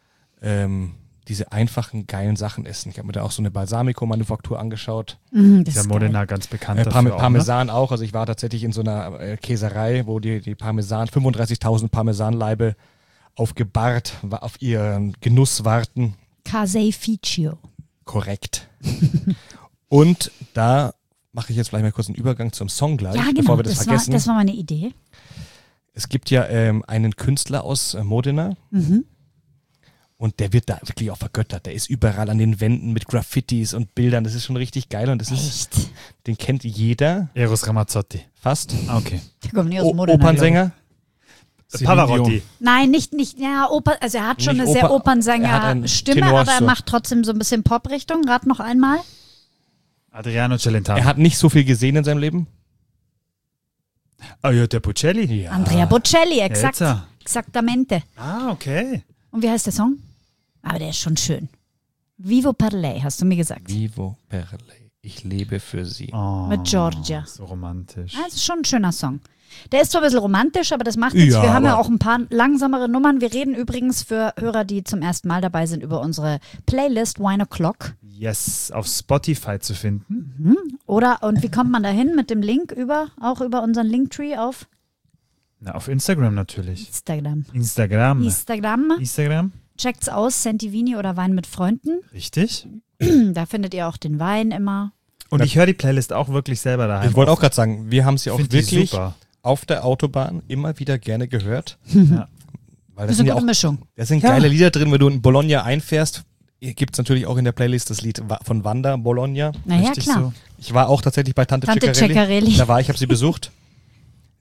[SPEAKER 4] ähm, diese einfachen, geilen Sachen essen. Ich habe mir da auch so eine Balsamico-Manufaktur angeschaut.
[SPEAKER 2] Mhm, das
[SPEAKER 1] Der
[SPEAKER 2] ist geil.
[SPEAKER 1] Modena ganz bekannt
[SPEAKER 4] Äh,
[SPEAKER 1] dafür
[SPEAKER 4] Parme
[SPEAKER 1] auch, ne?
[SPEAKER 4] Parmesan auch. Also ich war tatsächlich in so einer äh, Käserei, wo die, die Parmesan, fünfunddreißigtausend Parmesanleibe aufgebahrt, wa- auf ihren Genuss warten.
[SPEAKER 2] Caseificio.
[SPEAKER 4] Korrekt. Und da mache ich jetzt vielleicht mal kurz einen Übergang zum Song gleich,
[SPEAKER 2] Ja, genau,
[SPEAKER 4] bevor wir das,
[SPEAKER 2] das, war,
[SPEAKER 4] vergessen.
[SPEAKER 2] das war meine Idee.
[SPEAKER 4] Es gibt ja ähm, einen Künstler aus äh, Modena,
[SPEAKER 2] Mhm.
[SPEAKER 4] und der wird da wirklich auch vergöttert. Der ist überall an den Wänden mit Graffitis und Bildern. Das ist schon richtig geil und das ist,
[SPEAKER 2] Echt?
[SPEAKER 4] den kennt jeder
[SPEAKER 1] Eros Ramazzotti.
[SPEAKER 4] fast.
[SPEAKER 1] Ah, okay.
[SPEAKER 2] Der kommt nicht aus
[SPEAKER 4] O
[SPEAKER 2] Modena.
[SPEAKER 4] Opernsänger.
[SPEAKER 3] Celine
[SPEAKER 1] Pavarotti.
[SPEAKER 2] Nein, nicht, nicht, ja, Oper, also er hat schon
[SPEAKER 4] Nicht
[SPEAKER 2] eine sehr
[SPEAKER 4] Oper- er hat einen
[SPEAKER 2] Opernsänger-Stimme,
[SPEAKER 4] Tenor
[SPEAKER 2] aber er
[SPEAKER 4] so.
[SPEAKER 2] macht trotzdem so ein bisschen Pop-Richtung. Rat noch einmal.
[SPEAKER 1] Adriano Celentano.
[SPEAKER 4] Er hat nicht so viel gesehen in seinem Leben.
[SPEAKER 1] Ah ja, der Bocelli.
[SPEAKER 4] Ja.
[SPEAKER 2] Andrea Bocelli, exakt.
[SPEAKER 1] Jetzt, ah.
[SPEAKER 2] Exaktamente.
[SPEAKER 1] Ah, okay.
[SPEAKER 2] Und wie heißt der Song? Aber der ist schon schön. Vivo per lei, hast du mir gesagt.
[SPEAKER 4] Vivo per lei. Ich lebe für sie.
[SPEAKER 1] Oh,
[SPEAKER 2] Mit Georgia.
[SPEAKER 1] So romantisch.
[SPEAKER 2] Ah, das ist schon ein schöner Song. Der ist zwar ein bisschen romantisch, aber das macht nichts.
[SPEAKER 4] Ja,
[SPEAKER 2] Wir haben ja
[SPEAKER 4] aber-
[SPEAKER 2] auch ein paar langsamere Nummern. Wir reden übrigens für Hörer, die zum ersten Mal dabei sind, über unsere Playlist Wine O'Clock.
[SPEAKER 1] Yes, auf Spotify zu finden.
[SPEAKER 2] Mhm. Oder, und wie kommt man da hin? Mit dem Link über, auch über unseren Linktree auf
[SPEAKER 1] Na, auf Instagram natürlich.
[SPEAKER 2] Instagram.
[SPEAKER 1] Instagram.
[SPEAKER 2] Instagram.
[SPEAKER 1] Instagram.
[SPEAKER 2] Checkt's aus, Sentivini oder Wein mit Freunden.
[SPEAKER 1] Richtig.
[SPEAKER 2] Da findet ihr auch den Wein immer.
[SPEAKER 1] Und ich höre die Playlist auch wirklich selber daheim.
[SPEAKER 4] Ich wollte auch gerade sagen, wir haben sie auch
[SPEAKER 1] Find die
[SPEAKER 4] wirklich
[SPEAKER 1] super.
[SPEAKER 4] auf der Autobahn immer wieder gerne gehört.
[SPEAKER 1] Ja.
[SPEAKER 4] Weil
[SPEAKER 2] Das
[SPEAKER 4] das
[SPEAKER 2] ist
[SPEAKER 4] sind
[SPEAKER 2] eine
[SPEAKER 4] ja
[SPEAKER 2] gute
[SPEAKER 4] auch,
[SPEAKER 2] Mischung.
[SPEAKER 4] da sind
[SPEAKER 1] Ja.
[SPEAKER 4] geile Lieder drin, wenn du in Bologna einfährst. Gibt es natürlich auch in der Playlist das Lied Wa- von Wanda, Bologna.
[SPEAKER 2] Naja,
[SPEAKER 1] Richtig
[SPEAKER 2] klar.
[SPEAKER 1] so.
[SPEAKER 4] Ich war auch tatsächlich bei Tante,
[SPEAKER 2] Tante
[SPEAKER 4] Ciccarelli.
[SPEAKER 2] Ciccarelli.
[SPEAKER 4] Da war ich, habe sie besucht.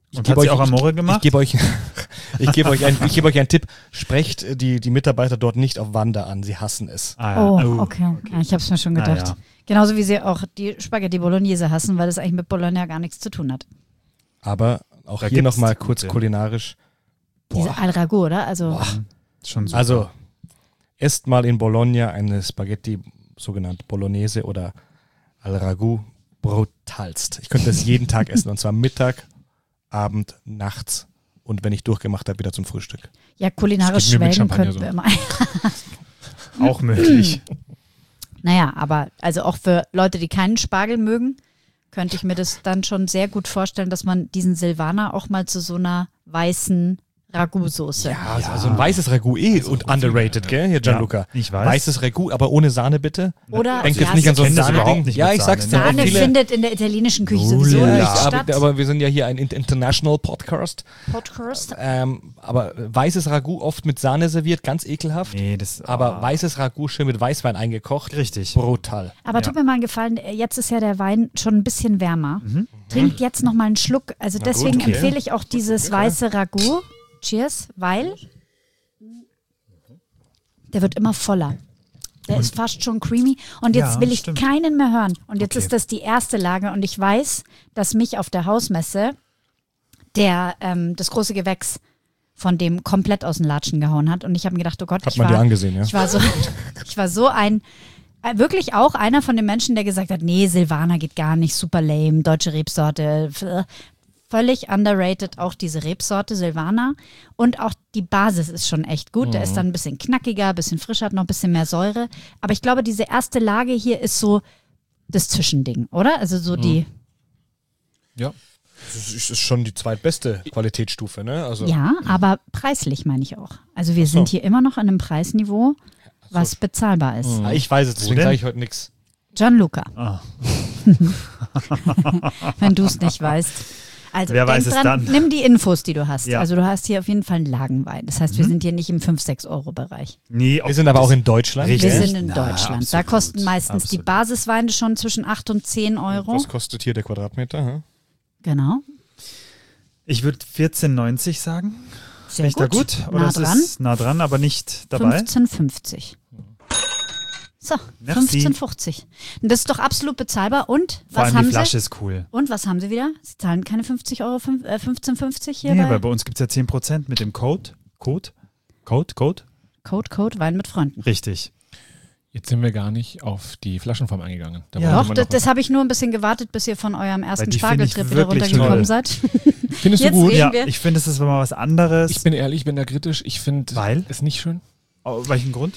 [SPEAKER 1] Und hat sie auch Amore
[SPEAKER 4] Ich
[SPEAKER 1] gemacht?
[SPEAKER 4] gebe euch, ich gebe euch, ein, ich gebe euch einen Tipp. Sprecht die, die Mitarbeiter dort nicht auf Wanda an. Sie hassen es.
[SPEAKER 1] Ah, ja.
[SPEAKER 2] Oh, okay. Ja, ich habe es mir schon gedacht.
[SPEAKER 1] Ah, ja.
[SPEAKER 2] Genauso wie sie auch die Spaghetti Bolognese hassen, weil das eigentlich mit Bologna gar nichts zu tun hat.
[SPEAKER 4] Aber auch
[SPEAKER 1] Da
[SPEAKER 4] hier
[SPEAKER 1] gibt's
[SPEAKER 4] nochmal
[SPEAKER 1] gute.
[SPEAKER 4] kurz kulinarisch.
[SPEAKER 2] Diese Al Ragout, oder? Also
[SPEAKER 4] Boah.
[SPEAKER 1] Schon super.
[SPEAKER 4] Also, esst mal in Bologna eine Spaghetti, sogenannt Bolognese oder Al Ragout, brutalst. Ich könnte das jeden Tag essen. Und zwar Mittag, Abend, nachts. Und wenn ich durchgemacht habe, wieder zum Frühstück.
[SPEAKER 2] ja, kulinarisch
[SPEAKER 3] Das geht mir mit
[SPEAKER 2] schwelgen
[SPEAKER 3] Champagner
[SPEAKER 2] könnten wir
[SPEAKER 3] so.
[SPEAKER 2] immer.
[SPEAKER 1] Auch möglich.
[SPEAKER 2] Naja, aber also auch für Leute, die keinen Spargel mögen, könnte ich mir das dann schon sehr gut vorstellen, dass man diesen Silvaner auch mal zu so einer weißen Ragout-Soße.
[SPEAKER 4] Ja, also, also ein weißes Ragout eh und underrated, gell, hier Gianluca.
[SPEAKER 1] Ja, ich weiß.
[SPEAKER 4] Weißes Ragout, aber ohne Sahne bitte.
[SPEAKER 2] Oder
[SPEAKER 4] Denkt
[SPEAKER 2] ja,
[SPEAKER 4] jetzt nicht an so ein
[SPEAKER 1] ich kenn das
[SPEAKER 4] Sahne-Ding.
[SPEAKER 1] überhaupt nicht
[SPEAKER 4] Ja,
[SPEAKER 1] mit
[SPEAKER 4] ich sag's dir.
[SPEAKER 1] Sahne.
[SPEAKER 4] auch
[SPEAKER 2] Sahne
[SPEAKER 4] viele-
[SPEAKER 2] findet in der italienischen Küche
[SPEAKER 1] Oh,
[SPEAKER 2] sowieso
[SPEAKER 1] ja,
[SPEAKER 2] nicht
[SPEAKER 4] Ja,
[SPEAKER 2] statt.
[SPEAKER 4] aber, aber wir sind ja hier ein International Podcast.
[SPEAKER 2] Podcast.
[SPEAKER 4] Ähm, aber weißes Ragout oft mit Sahne serviert, ganz ekelhaft.
[SPEAKER 1] Nee, das
[SPEAKER 4] Aber
[SPEAKER 1] ah,
[SPEAKER 4] weißes Ragout schön mit Weißwein eingekocht.
[SPEAKER 1] Richtig.
[SPEAKER 4] Brutal.
[SPEAKER 2] Aber
[SPEAKER 1] Ja.
[SPEAKER 2] tut mir mal einen Gefallen, jetzt ist ja der Wein schon ein bisschen wärmer. Trinkt jetzt noch mal einen Schluck. Also
[SPEAKER 4] Na
[SPEAKER 2] deswegen
[SPEAKER 4] gut, okay.
[SPEAKER 2] empfehle ich auch dieses weiße Ragout. Cheers, weil der wird immer voller. Der ist fast schon creamy. Und jetzt
[SPEAKER 1] Ja,
[SPEAKER 2] will ich
[SPEAKER 1] stimmt.
[SPEAKER 2] keinen mehr hören. Und jetzt
[SPEAKER 1] Okay.
[SPEAKER 2] ist das die erste Lage. Und ich weiß, dass mich auf der Hausmesse der, ähm, das große Gewächs von dem komplett aus den Latschen gehauen hat. Und ich habe mir gedacht, oh Gott,
[SPEAKER 4] Hat
[SPEAKER 2] ich
[SPEAKER 4] man
[SPEAKER 2] war,
[SPEAKER 4] dir angesehen, ja?
[SPEAKER 2] ich war so, ich war so ein, äh, wirklich auch einer von den Menschen, der gesagt hat, nee, Silvaner geht gar nicht, super lame, deutsche Rebsorte, f- völlig underrated, auch diese Rebsorte Silvaner. Und auch die Basis ist schon echt gut. Der ist dann ein bisschen knackiger, ein bisschen frischer, hat noch ein bisschen mehr Säure. Aber ich glaube, diese erste Lage hier ist so das Zwischending, oder? Also so die,
[SPEAKER 3] Ja.
[SPEAKER 4] Das ist schon die zweitbeste Qualitätsstufe, ne? Also
[SPEAKER 2] ja, aber preislich meine ich auch. Also wir
[SPEAKER 4] so.
[SPEAKER 2] sind hier immer noch an einem Preisniveau, was bezahlbar ist.
[SPEAKER 4] Ah, ich weiß es, deswegen
[SPEAKER 1] denn?
[SPEAKER 4] sage ich heute nichts.
[SPEAKER 2] Gianluca,
[SPEAKER 1] Ah.
[SPEAKER 2] wenn du es nicht weißt. Also
[SPEAKER 1] Wer
[SPEAKER 2] denk
[SPEAKER 1] weiß es
[SPEAKER 2] dran,
[SPEAKER 1] dann?
[SPEAKER 2] nimm die Infos, die du hast.
[SPEAKER 1] Ja.
[SPEAKER 2] Also du hast hier auf jeden Fall einen Lagenwein. Das heißt, wir sind hier nicht im fünf, sechs Euro Bereich.
[SPEAKER 1] Nee,
[SPEAKER 4] Wir sind aber auch in Deutschland.
[SPEAKER 1] Richtig.
[SPEAKER 2] Wir
[SPEAKER 1] Echt?
[SPEAKER 2] sind in
[SPEAKER 1] Na,
[SPEAKER 2] Deutschland. Da
[SPEAKER 1] absolut,
[SPEAKER 2] kosten meistens die
[SPEAKER 1] absolut.
[SPEAKER 2] Basisweine schon zwischen acht und zehn Euro.
[SPEAKER 4] Was kostet hier der Quadratmeter? Hm?
[SPEAKER 2] Genau.
[SPEAKER 1] Ich würde vierzehn neunzig sagen.
[SPEAKER 2] Sehr
[SPEAKER 1] Bin ich da gut? Oder
[SPEAKER 2] Nah
[SPEAKER 1] ist
[SPEAKER 2] dran.
[SPEAKER 1] es nah dran, aber nicht dabei?
[SPEAKER 2] fünfzehn fünfzig. So,
[SPEAKER 1] Merci.
[SPEAKER 2] fünfzehn fünfzig. Und das ist doch absolut bezahlbar. Und
[SPEAKER 1] Vor
[SPEAKER 2] was
[SPEAKER 1] allem
[SPEAKER 2] haben
[SPEAKER 1] die Flasche
[SPEAKER 2] sie?
[SPEAKER 1] ist cool.
[SPEAKER 2] Und was haben sie wieder? Sie zahlen keine fünfzig Euro, fünf- äh, fünfzehn fünfzig hier
[SPEAKER 1] Nee,
[SPEAKER 2] bei
[SPEAKER 1] weil bei uns gibt es ja zehn Prozent mit dem Code. Code? Code? Code?
[SPEAKER 2] Code, Code, Wein mit Freunden.
[SPEAKER 1] Richtig.
[SPEAKER 3] Jetzt sind wir gar nicht auf die Flaschenform eingegangen. Da
[SPEAKER 1] Ja.
[SPEAKER 3] wollte
[SPEAKER 2] Doch,
[SPEAKER 3] man
[SPEAKER 2] das,
[SPEAKER 3] noch-
[SPEAKER 2] das habe ich nur ein bisschen gewartet, bis ihr von eurem ersten
[SPEAKER 1] die finde ich
[SPEAKER 2] Spargeltrip wieder
[SPEAKER 1] wirklich
[SPEAKER 2] runtergekommen
[SPEAKER 1] toll.
[SPEAKER 2] seid.
[SPEAKER 3] Findest du
[SPEAKER 2] Jetzt
[SPEAKER 3] gut?
[SPEAKER 2] reden
[SPEAKER 1] Ja,
[SPEAKER 2] wir.
[SPEAKER 1] ich finde, es ist mal was anderes.
[SPEAKER 3] Ich bin ehrlich, ich bin da kritisch. Ich finde
[SPEAKER 1] Weil?
[SPEAKER 3] es nicht schön.
[SPEAKER 1] Aus welchem Grund?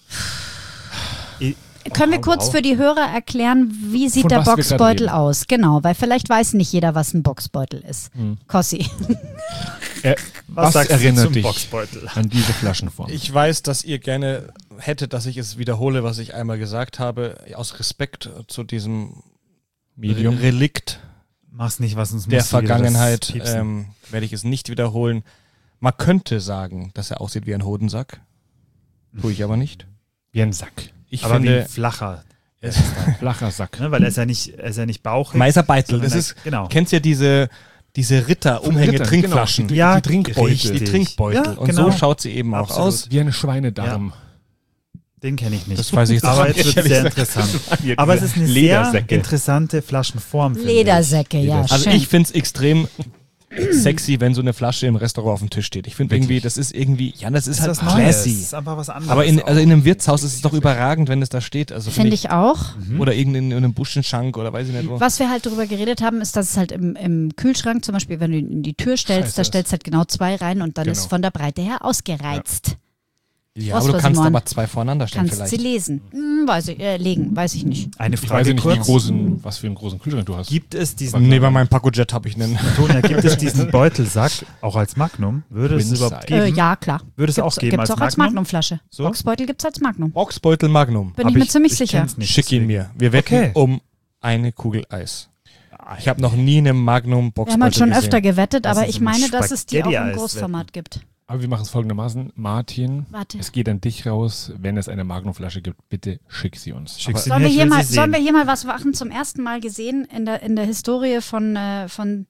[SPEAKER 2] Können wir
[SPEAKER 1] Wow,
[SPEAKER 2] kurz
[SPEAKER 1] wow.
[SPEAKER 2] für die Hörer erklären, wie sieht
[SPEAKER 3] Von
[SPEAKER 2] der
[SPEAKER 3] was wir gerade
[SPEAKER 2] Boxbeutel
[SPEAKER 3] reden.
[SPEAKER 2] aus? Genau, weil vielleicht weiß nicht jeder, was ein Boxbeutel ist.
[SPEAKER 3] Hm.
[SPEAKER 2] Kossi.
[SPEAKER 3] Äh, was
[SPEAKER 1] sagst
[SPEAKER 3] erinnert
[SPEAKER 1] du zum
[SPEAKER 3] dich
[SPEAKER 1] Boxbeutel?
[SPEAKER 3] an diese Flaschenform?
[SPEAKER 4] Ich weiß, dass ihr gerne hättet, dass ich es wiederhole, was ich einmal gesagt habe, aus Respekt zu diesem
[SPEAKER 3] Medium.
[SPEAKER 4] Relikt
[SPEAKER 1] Mach's nicht, was uns
[SPEAKER 4] der
[SPEAKER 1] musst du wieder das
[SPEAKER 4] Vergangenheit,
[SPEAKER 1] piepsen.
[SPEAKER 4] ähm, werde ich es nicht wiederholen. Man könnte sagen, dass er aussieht wie ein Hodensack. Tue ich aber nicht.
[SPEAKER 3] Wie ein Sack.
[SPEAKER 4] Ich
[SPEAKER 1] aber
[SPEAKER 4] finde,
[SPEAKER 1] wie flacher.
[SPEAKER 4] es
[SPEAKER 3] Flacher Sack.
[SPEAKER 1] Ne? Weil er ist ja nicht, er ist ja nicht bauchig.
[SPEAKER 4] Meiser Beitel, das
[SPEAKER 1] sondern er-
[SPEAKER 4] ist,
[SPEAKER 1] genau.
[SPEAKER 4] kennst ja diese, diese Ritter-Umhänge,
[SPEAKER 3] Rittern,
[SPEAKER 4] Trinkflaschen.
[SPEAKER 3] genau.
[SPEAKER 1] Ja,
[SPEAKER 3] die Trinkbeutel.
[SPEAKER 1] richtig.
[SPEAKER 4] Die Trinkbeutel.
[SPEAKER 1] Ja,
[SPEAKER 4] Und
[SPEAKER 1] genau.
[SPEAKER 4] so schaut sie eben auch
[SPEAKER 1] Absolut.
[SPEAKER 4] aus.
[SPEAKER 3] Wie ein Schweinedarm.
[SPEAKER 1] Den kenne ich nicht.
[SPEAKER 4] Das weiß ich jetzt
[SPEAKER 1] Aber
[SPEAKER 4] auch
[SPEAKER 1] jetzt
[SPEAKER 4] nicht,
[SPEAKER 1] wird es
[SPEAKER 4] ehrlich
[SPEAKER 1] sehr
[SPEAKER 4] gesagt.
[SPEAKER 1] interessant. Aber es ist eine sehr
[SPEAKER 3] Ledersäcke.
[SPEAKER 1] interessante Flaschenform. finde ich.
[SPEAKER 2] Ledersäcke, ja,
[SPEAKER 4] Also
[SPEAKER 2] schön.
[SPEAKER 4] ich finde es extrem sexy, wenn so eine Flasche im Restaurant auf dem Tisch steht. Ich finde
[SPEAKER 3] Wirklich?
[SPEAKER 4] irgendwie, das ist irgendwie, ja, das ist,
[SPEAKER 1] Das
[SPEAKER 4] halt
[SPEAKER 1] ist was Neues. Das
[SPEAKER 4] classy.
[SPEAKER 1] ist einfach was anderes.
[SPEAKER 4] Aber in,
[SPEAKER 1] auch.
[SPEAKER 4] also in einem Wirtshaus ist es doch überragend, wenn es da steht. Also
[SPEAKER 2] Finde ich auch.
[SPEAKER 4] Oder irgendein in einem Buschenschank oder weiß ich nicht wo.
[SPEAKER 2] Was wir halt darüber geredet haben, ist, dass es halt im, im Kühlschrank, zum Beispiel, wenn du ihn in die Tür stellst,
[SPEAKER 3] Scheiße
[SPEAKER 2] da
[SPEAKER 3] ist.
[SPEAKER 2] stellst du halt genau zwei rein und dann
[SPEAKER 3] Genau.
[SPEAKER 2] ist von der Breite her ausgereizt.
[SPEAKER 4] Ja,
[SPEAKER 2] Was
[SPEAKER 4] aber du
[SPEAKER 2] weiß
[SPEAKER 4] kannst
[SPEAKER 2] man?
[SPEAKER 4] aber zwei voreinander stellen
[SPEAKER 2] Kannst
[SPEAKER 4] vielleicht.
[SPEAKER 2] sie lesen. Hm, weiß ich, äh, legen, weiß ich nicht.
[SPEAKER 1] Eine
[SPEAKER 3] Ich weiß
[SPEAKER 1] Frage
[SPEAKER 3] ja nicht, wie
[SPEAKER 1] kurz.
[SPEAKER 3] großen, was für einen großen Kühlschrank du hast.
[SPEAKER 1] Gibt es diesen,
[SPEAKER 4] Nee, bei meinem Pacojet habe ich einen.
[SPEAKER 1] Antonia, gibt es diesen Beutelsack auch als Magnum? Würde es
[SPEAKER 3] Twin
[SPEAKER 1] überhaupt
[SPEAKER 3] Size.
[SPEAKER 1] geben?
[SPEAKER 2] Äh, ja, klar.
[SPEAKER 1] Würde es auch geben
[SPEAKER 2] Gibt's
[SPEAKER 1] als
[SPEAKER 2] auch als
[SPEAKER 1] Magnum?
[SPEAKER 2] Magnumflasche.
[SPEAKER 1] So?
[SPEAKER 2] Boxbeutel gibt es als Magnum.
[SPEAKER 4] Boxbeutel Magnum.
[SPEAKER 2] Bin
[SPEAKER 4] Hab
[SPEAKER 2] ich mir
[SPEAKER 4] ich,
[SPEAKER 2] ziemlich
[SPEAKER 1] Ich
[SPEAKER 2] sicher.
[SPEAKER 1] kenn's nicht.
[SPEAKER 4] Schick ihn
[SPEAKER 1] deswegen.
[SPEAKER 4] mir. Wir wetten
[SPEAKER 1] Okay.
[SPEAKER 4] um eine Kugel Eis. Ich habe noch nie einen Magnum
[SPEAKER 2] Wir
[SPEAKER 4] Boxbeutel
[SPEAKER 2] haben halt schon
[SPEAKER 4] gesehen.
[SPEAKER 2] öfter gewettet,
[SPEAKER 1] Das
[SPEAKER 2] aber
[SPEAKER 1] ist
[SPEAKER 2] ich
[SPEAKER 1] ein
[SPEAKER 2] meine, dass es die auch im
[SPEAKER 1] Spaghetti-Eis
[SPEAKER 2] Großformat gibt.
[SPEAKER 3] Aber wir machen es folgendermaßen. Martin,
[SPEAKER 2] Warte.
[SPEAKER 3] es geht an dich raus. Wenn es eine Magnumflasche gibt, bitte schick sie uns.
[SPEAKER 1] Schick sie
[SPEAKER 2] Sollen
[SPEAKER 1] mir,
[SPEAKER 2] wir,
[SPEAKER 1] ich
[SPEAKER 2] hier
[SPEAKER 1] will
[SPEAKER 2] mal,
[SPEAKER 1] sie
[SPEAKER 2] sollen wir
[SPEAKER 1] sehen.
[SPEAKER 2] hier mal was machen? Zum ersten Mal gesehen in der, in der Historie von, äh, von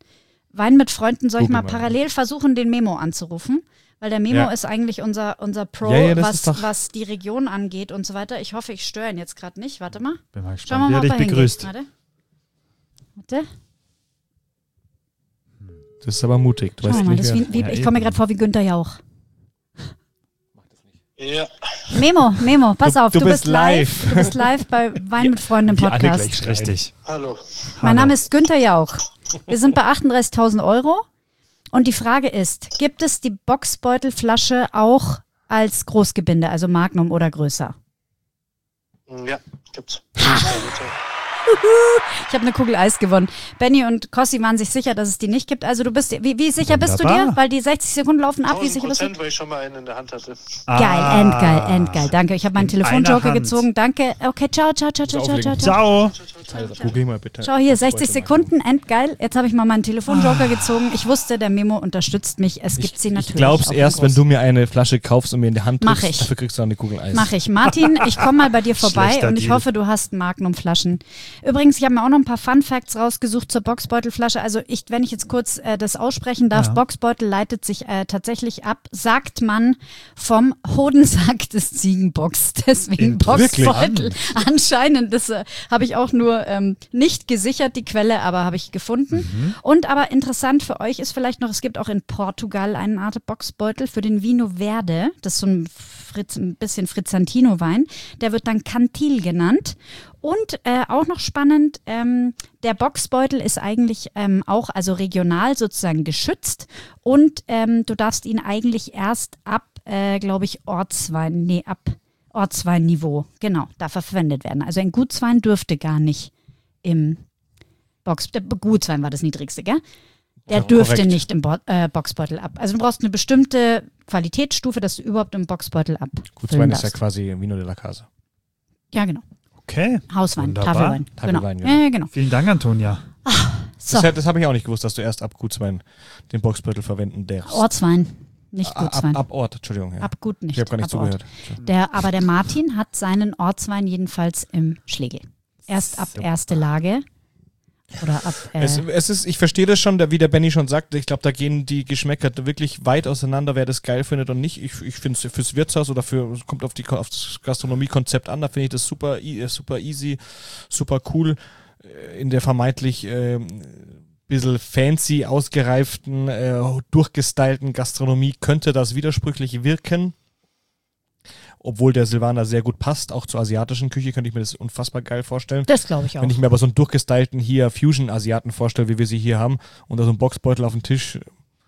[SPEAKER 2] Wein mit Freunden, soll ich mal
[SPEAKER 3] Google mal.
[SPEAKER 2] parallel versuchen, den Memo anzurufen? Weil der Memo
[SPEAKER 3] Ja.
[SPEAKER 2] ist eigentlich unser, unser Pro,
[SPEAKER 4] Ja, ja, das
[SPEAKER 2] was,
[SPEAKER 4] ist doch-
[SPEAKER 2] was die Region angeht und so weiter. Ich hoffe, ich störe ihn jetzt gerade nicht. Warte mal.
[SPEAKER 1] Bin mal
[SPEAKER 2] Schauen wir
[SPEAKER 1] gespannt, wie
[SPEAKER 2] mal,
[SPEAKER 1] er
[SPEAKER 2] ob
[SPEAKER 1] dich
[SPEAKER 2] er hingeht.
[SPEAKER 1] begrüßt.
[SPEAKER 2] Warte. Warte.
[SPEAKER 4] Das ist aber mutig. Du
[SPEAKER 2] Schauen
[SPEAKER 4] weißt
[SPEAKER 2] wir mal.
[SPEAKER 4] nicht,
[SPEAKER 2] Das
[SPEAKER 4] wer.
[SPEAKER 2] ist wie, wie,
[SPEAKER 1] Ja,
[SPEAKER 2] ich komme mir
[SPEAKER 1] eben.
[SPEAKER 2] gerade vor wie Günther Jauch.
[SPEAKER 5] Ja,
[SPEAKER 2] Memo, Memo, pass
[SPEAKER 4] Du-
[SPEAKER 2] auf,
[SPEAKER 4] du
[SPEAKER 2] du,
[SPEAKER 4] bist
[SPEAKER 2] bist live. Du bist live bei Wein mit Freunden im
[SPEAKER 4] die alle
[SPEAKER 2] Podcast.
[SPEAKER 4] gleich schreien.
[SPEAKER 1] Richtig.
[SPEAKER 5] hallo.
[SPEAKER 2] Mein
[SPEAKER 1] Hallo.
[SPEAKER 2] Name ist Günther Jauch. Wir sind bei achtunddreißigtausend Euro. Und die Frage ist, gibt es die Boxbeutelflasche auch als Großgebinde, also Magnum oder größer?
[SPEAKER 5] Ja, gibt's.
[SPEAKER 2] Ich habe eine Kugel Eis gewonnen. Benny und Kossi waren sich sicher, dass es die nicht gibt. Also du bist, wie, wie sicher bist du dir?
[SPEAKER 1] Wunderbar.
[SPEAKER 2] Weil die sechzig Sekunden laufen ab. Wie
[SPEAKER 5] tausend
[SPEAKER 2] sicher bist du?
[SPEAKER 5] Prozent, weil ich schon mal einen in der Hand hatte.
[SPEAKER 2] Geil, endgeil, endgeil. Danke. Ich habe meinen
[SPEAKER 1] In einer
[SPEAKER 2] Telefonjoker
[SPEAKER 1] Hand.
[SPEAKER 2] gezogen. Danke. Okay, ciao, ciao, ciao, ciao, ciao, ciao.
[SPEAKER 1] Ciao.
[SPEAKER 4] Google mal bitte.
[SPEAKER 2] Schau hier, sechzig Sekunden, endgeil. Jetzt habe ich mal meinen Telefonjoker gezogen. Ich wusste, der Memo unterstützt mich. Es gibt sie natürlich.
[SPEAKER 4] Ich glaub's
[SPEAKER 2] auch in
[SPEAKER 4] erst, wenn
[SPEAKER 2] groß.
[SPEAKER 4] du mir eine Flasche kaufst und mir in die Hand
[SPEAKER 2] Mach
[SPEAKER 4] drückst.
[SPEAKER 2] ich.
[SPEAKER 4] Dafür kriegst du dann eine Kugel Eis.
[SPEAKER 2] Mach ich. Martin, ich komme mal bei dir vorbei
[SPEAKER 1] Schlechter
[SPEAKER 2] und ich
[SPEAKER 1] Deal.
[SPEAKER 2] hoffe, du hast Magnum-Flaschen. Übrigens, ich habe mir auch noch ein paar Fun-Facts rausgesucht zur Boxbeutelflasche. Also ich, wenn ich jetzt kurz äh, das aussprechen darf,
[SPEAKER 1] Ja.
[SPEAKER 2] Boxbeutel leitet sich äh, tatsächlich ab, sagt man, vom Hodensack des Ziegenbocks. Deswegen Boxbeutel. Anscheinend, das äh, habe ich auch nur ähm, nicht gesichert, die Quelle, aber habe ich gefunden. Und aber interessant für euch ist vielleicht noch, es gibt auch in Portugal eine Art Boxbeutel für den Vino Verde. Das ist so ein, Fritz, ein bisschen Frizzantino-Wein. Der wird dann Cantil genannt. Und äh, auch noch spannend, ähm, der Boxbeutel ist eigentlich ähm, auch also regional sozusagen geschützt und ähm, du darfst ihn eigentlich erst ab, äh, glaube ich, Ortswein, nee, ab Ortsweinniveau, genau, darf er verwendet werden. Also ein Gutswein dürfte gar nicht im Box, der Gutswein war das niedrigste, gell? Der
[SPEAKER 4] Ja,
[SPEAKER 2] dürfte
[SPEAKER 4] korrekt.
[SPEAKER 2] nicht im Bo äh, Boxbeutel ab. Also du brauchst eine bestimmte Qualitätsstufe, dass du überhaupt im Boxbeutel ab.
[SPEAKER 4] Gutswein ist ja quasi Vino de la Casa.
[SPEAKER 2] Ja, genau.
[SPEAKER 1] Okay.
[SPEAKER 2] Hauswein,
[SPEAKER 1] Wunderbar.
[SPEAKER 2] Tafelwein.
[SPEAKER 4] Tafelwein,
[SPEAKER 2] genau.
[SPEAKER 4] genau.
[SPEAKER 2] Ja, genau.
[SPEAKER 1] Vielen Dank, Antonia.
[SPEAKER 2] So,
[SPEAKER 4] Das, das habe ich auch nicht gewusst, dass du erst ab Gutswein den Boxbeutel verwenden darfst.
[SPEAKER 2] Ortswein, nicht
[SPEAKER 4] ab,
[SPEAKER 2] Gutswein.
[SPEAKER 4] ab Ort, Entschuldigung. Ja.
[SPEAKER 2] Ab gut nicht.
[SPEAKER 4] ich habe gar nicht
[SPEAKER 2] ab Ort.
[SPEAKER 4] zugehört.
[SPEAKER 2] Der, aber der Martin hat seinen Ortswein jedenfalls im Schlegel. Erst ab
[SPEAKER 4] Super.
[SPEAKER 2] erste Lage. Oder ab. Äh,
[SPEAKER 4] Es, es ist, ich verstehe das schon, da, wie der Benny schon sagt, ich glaube, da gehen die Geschmäcker wirklich weit auseinander, wer das geil findet und nicht. Ich, ich finde es fürs Wirtshaus oder für, es kommt auf, die, auf das Gastronomiekonzept an, da finde ich das super, e- super easy, super cool. Äh, In der vermeintlich äh, bisschen fancy, ausgereiften, äh, durchgestylten Gastronomie könnte das widersprüchlich wirken. Obwohl der Silvaner sehr gut passt, auch zur asiatischen Küche, könnte ich mir das unfassbar geil vorstellen.
[SPEAKER 2] das glaube ich auch.
[SPEAKER 4] Wenn ich mir aber so einen durchgestylten hier Fusion-Asiaten vorstelle, wie wir sie hier haben, und da so ein Boxbeutel auf dem Tisch,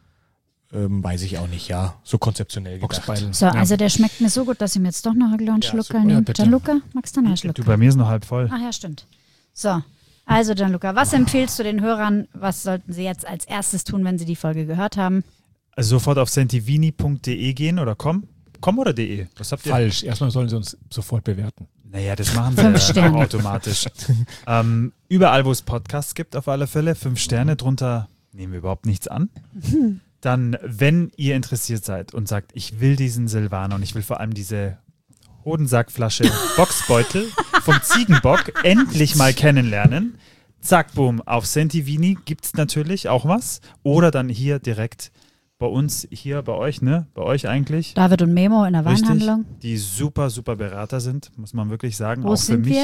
[SPEAKER 4] ähm, weiß ich auch nicht, ja. So konzeptionell gedacht.
[SPEAKER 3] Boxbeutel.
[SPEAKER 2] So, also der schmeckt mir so gut, dass ich mir jetzt doch noch einen kleinen
[SPEAKER 4] Ja,
[SPEAKER 2] Schluck
[SPEAKER 4] super.
[SPEAKER 2] nehme.
[SPEAKER 3] Ja, bitte.
[SPEAKER 2] Gianluca, magst du noch einen Schluck?
[SPEAKER 1] Du, bei mir ist noch halb voll.
[SPEAKER 2] Ach ja, stimmt. So, also Gianluca, was empfiehlst du den Hörern? Was sollten sie jetzt als erstes tun, wenn sie die Folge gehört haben?
[SPEAKER 1] Also sofort auf sentivini punkt de gehen oder com. Com oder de? Was habt ihr?
[SPEAKER 3] Falsch. Erstmal sollen sie uns sofort bewerten.
[SPEAKER 1] Naja, das machen
[SPEAKER 2] Fünf
[SPEAKER 1] wir
[SPEAKER 2] Sterne.
[SPEAKER 1] auch automatisch. ähm, überall, wo es Podcasts gibt, auf alle Fälle. Fünf Sterne, drunter nehmen wir überhaupt nichts an. Dann, wenn ihr interessiert seid und sagt, ich will diesen Silvaner und ich will vor allem diese Hodensackflasche Boxbeutel vom Ziegenbock endlich mal kennenlernen, zack, boom, auf Sentivini gibt es natürlich auch was. Oder dann hier direkt bei uns, hier bei euch, ne? Bei euch eigentlich.
[SPEAKER 2] David und Memo in der
[SPEAKER 1] Richtig,
[SPEAKER 2] Weinhandlung.
[SPEAKER 1] die super, super Berater sind, muss man wirklich sagen.
[SPEAKER 2] Wo
[SPEAKER 1] auch für
[SPEAKER 2] sind
[SPEAKER 1] mich.
[SPEAKER 2] wir?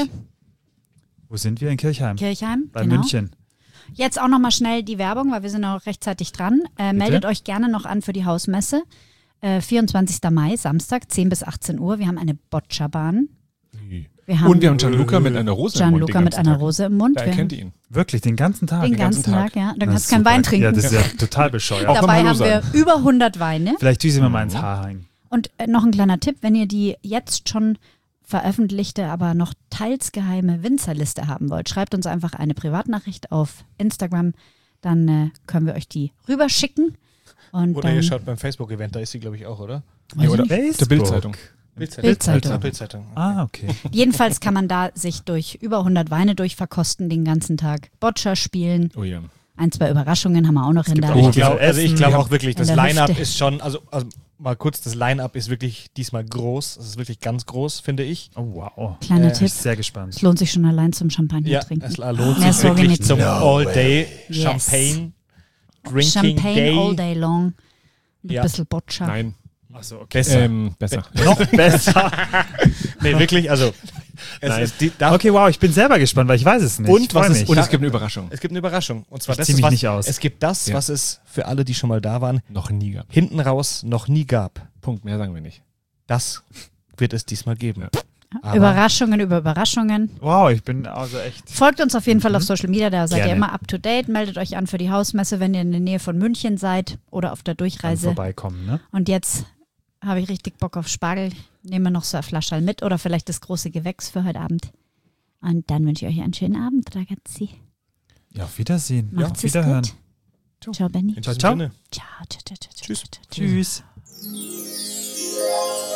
[SPEAKER 1] Wo sind wir? In Kirchheim.
[SPEAKER 2] Kirchheim,
[SPEAKER 1] Bei
[SPEAKER 2] genau.
[SPEAKER 1] München.
[SPEAKER 2] Jetzt auch nochmal schnell die Werbung, weil wir sind auch rechtzeitig dran. Äh, meldet euch gerne noch an für die Hausmesse. Äh, vierundzwanzigster Mai, Samstag, zehn bis achtzehn Uhr. Wir haben eine Boccia-Bahn. Wir haben
[SPEAKER 3] Und wir haben Gianluca mit einer Rose im Mund.
[SPEAKER 2] Gianluca
[SPEAKER 3] den
[SPEAKER 2] mit
[SPEAKER 3] ganzen
[SPEAKER 2] einer
[SPEAKER 3] Tag.
[SPEAKER 2] Rose im Mund.
[SPEAKER 3] Da
[SPEAKER 2] Wir
[SPEAKER 3] erkennt
[SPEAKER 2] haben
[SPEAKER 3] ihr ihn.
[SPEAKER 1] Wirklich, den ganzen Tag.
[SPEAKER 2] den
[SPEAKER 3] den
[SPEAKER 2] ganzen
[SPEAKER 3] ganzen
[SPEAKER 2] Tag,
[SPEAKER 3] Tag.
[SPEAKER 2] ja. Dann
[SPEAKER 1] Das
[SPEAKER 2] kannst
[SPEAKER 1] ist
[SPEAKER 2] du keinen
[SPEAKER 1] super.
[SPEAKER 2] Wein trinken.
[SPEAKER 1] Ja, das ist ja total bescheuert.
[SPEAKER 3] Auch kann
[SPEAKER 2] Dabei
[SPEAKER 3] man
[SPEAKER 2] haben
[SPEAKER 3] nur
[SPEAKER 2] wir
[SPEAKER 3] sein.
[SPEAKER 2] über hundert Weine.
[SPEAKER 1] Vielleicht tue ich sie mir mal ins Haar hängen.
[SPEAKER 2] Und äh, noch ein kleiner Tipp, wenn ihr die jetzt schon veröffentlichte, aber noch teils geheime Winzerliste haben wollt, schreibt uns einfach eine Privatnachricht auf Instagram, dann äh, können wir euch die rüberschicken. Und
[SPEAKER 4] Oder ihr
[SPEAKER 2] dann,
[SPEAKER 4] schaut beim Facebook-Event, da ist sie, glaube ich, auch, oder?
[SPEAKER 3] Ja, oder
[SPEAKER 1] Facebook.
[SPEAKER 3] der Bildzeitung.
[SPEAKER 2] Bildzeitung.
[SPEAKER 4] Bildzeitung.
[SPEAKER 1] Ah, okay.
[SPEAKER 2] Jedenfalls kann man da sich durch über hundert Weine durchverkosten den ganzen Tag. Boccia spielen,
[SPEAKER 3] Oh ja.
[SPEAKER 2] ein, zwei Überraschungen haben wir auch noch in
[SPEAKER 3] gibt
[SPEAKER 2] der
[SPEAKER 3] auch
[SPEAKER 4] Ich
[SPEAKER 1] Oh,
[SPEAKER 4] glaube also ich
[SPEAKER 1] Essen.
[SPEAKER 4] glaub auch wirklich,
[SPEAKER 2] In
[SPEAKER 4] das
[SPEAKER 2] der
[SPEAKER 4] Line-Up
[SPEAKER 2] Hüfte.
[SPEAKER 4] ist schon, also, also mal kurz, das Line-Up ist wirklich diesmal groß. Es ist wirklich ganz groß, finde ich.
[SPEAKER 1] Oh, wow.
[SPEAKER 2] Kleiner
[SPEAKER 4] Äh,
[SPEAKER 1] Bin
[SPEAKER 2] Tipp.
[SPEAKER 1] ich sehr gespannt.
[SPEAKER 2] Es lohnt sich schon allein zum Champagner
[SPEAKER 4] Ja,
[SPEAKER 2] trinken.
[SPEAKER 4] es lohnt
[SPEAKER 2] Mehr
[SPEAKER 4] sich
[SPEAKER 2] Sorge
[SPEAKER 4] wirklich
[SPEAKER 2] nicht.
[SPEAKER 4] zum
[SPEAKER 1] No
[SPEAKER 4] All-Day
[SPEAKER 2] Yes.
[SPEAKER 4] Champagne. Drinking
[SPEAKER 2] Champagne
[SPEAKER 4] Day.
[SPEAKER 2] all day long. Ein
[SPEAKER 4] Ja.
[SPEAKER 2] bisschen Boccia.
[SPEAKER 3] Nein,
[SPEAKER 1] Achso, okay.
[SPEAKER 4] Besser.
[SPEAKER 3] ähm, besser.
[SPEAKER 1] Noch besser.
[SPEAKER 4] Nee, wirklich, also. Es
[SPEAKER 3] Nein.
[SPEAKER 4] ist die, da,
[SPEAKER 1] Okay, wow, ich bin selber gespannt, weil ich weiß es nicht.
[SPEAKER 4] Und
[SPEAKER 1] Ich freu
[SPEAKER 4] was ist-
[SPEAKER 1] mich.
[SPEAKER 3] Und es gibt eine Überraschung.
[SPEAKER 4] Es gibt eine Überraschung. Und zwar
[SPEAKER 1] Ich
[SPEAKER 4] das
[SPEAKER 1] zieh
[SPEAKER 4] ist
[SPEAKER 1] mich
[SPEAKER 4] was,
[SPEAKER 1] nicht aus.
[SPEAKER 4] Es gibt das,
[SPEAKER 3] Ja.
[SPEAKER 4] was es für alle, die schon mal da waren,
[SPEAKER 3] Noch nie gehabt.
[SPEAKER 4] hinten raus noch nie gab.
[SPEAKER 3] Punkt, mehr sagen wir nicht.
[SPEAKER 4] Das wird es diesmal geben.
[SPEAKER 3] Ja.
[SPEAKER 4] Aber
[SPEAKER 2] Überraschungen über Überraschungen.
[SPEAKER 1] Wow, ich bin also echt.
[SPEAKER 2] Folgt uns auf jeden Fall auf Social Media, da seid
[SPEAKER 1] Gerne.
[SPEAKER 2] ihr immer up to date. Meldet euch an für die Hausmesse, wenn ihr in der Nähe von München seid oder auf der
[SPEAKER 1] Dann
[SPEAKER 2] Durchreise.
[SPEAKER 1] vorbeikommen, ne?
[SPEAKER 2] Und jetzt habe ich richtig Bock auf Spargel. Nehmen wir noch so eine Flasche mit oder vielleicht das große Gewächs für heute Abend. Und dann wünsche ich euch einen schönen Abend, ragazzi.
[SPEAKER 1] Ja, auf Wiedersehen. Ja,
[SPEAKER 2] Macht's
[SPEAKER 1] auf
[SPEAKER 2] es
[SPEAKER 1] Wiederhören.
[SPEAKER 2] gut. Ciao, Benny.
[SPEAKER 4] in
[SPEAKER 1] Ciao,
[SPEAKER 4] diesem
[SPEAKER 1] ciao.
[SPEAKER 4] Sinne.
[SPEAKER 2] Ciao, ciao, ciao, ciao,
[SPEAKER 4] Tschüss.
[SPEAKER 2] ciao, ciao.
[SPEAKER 1] Tschüss.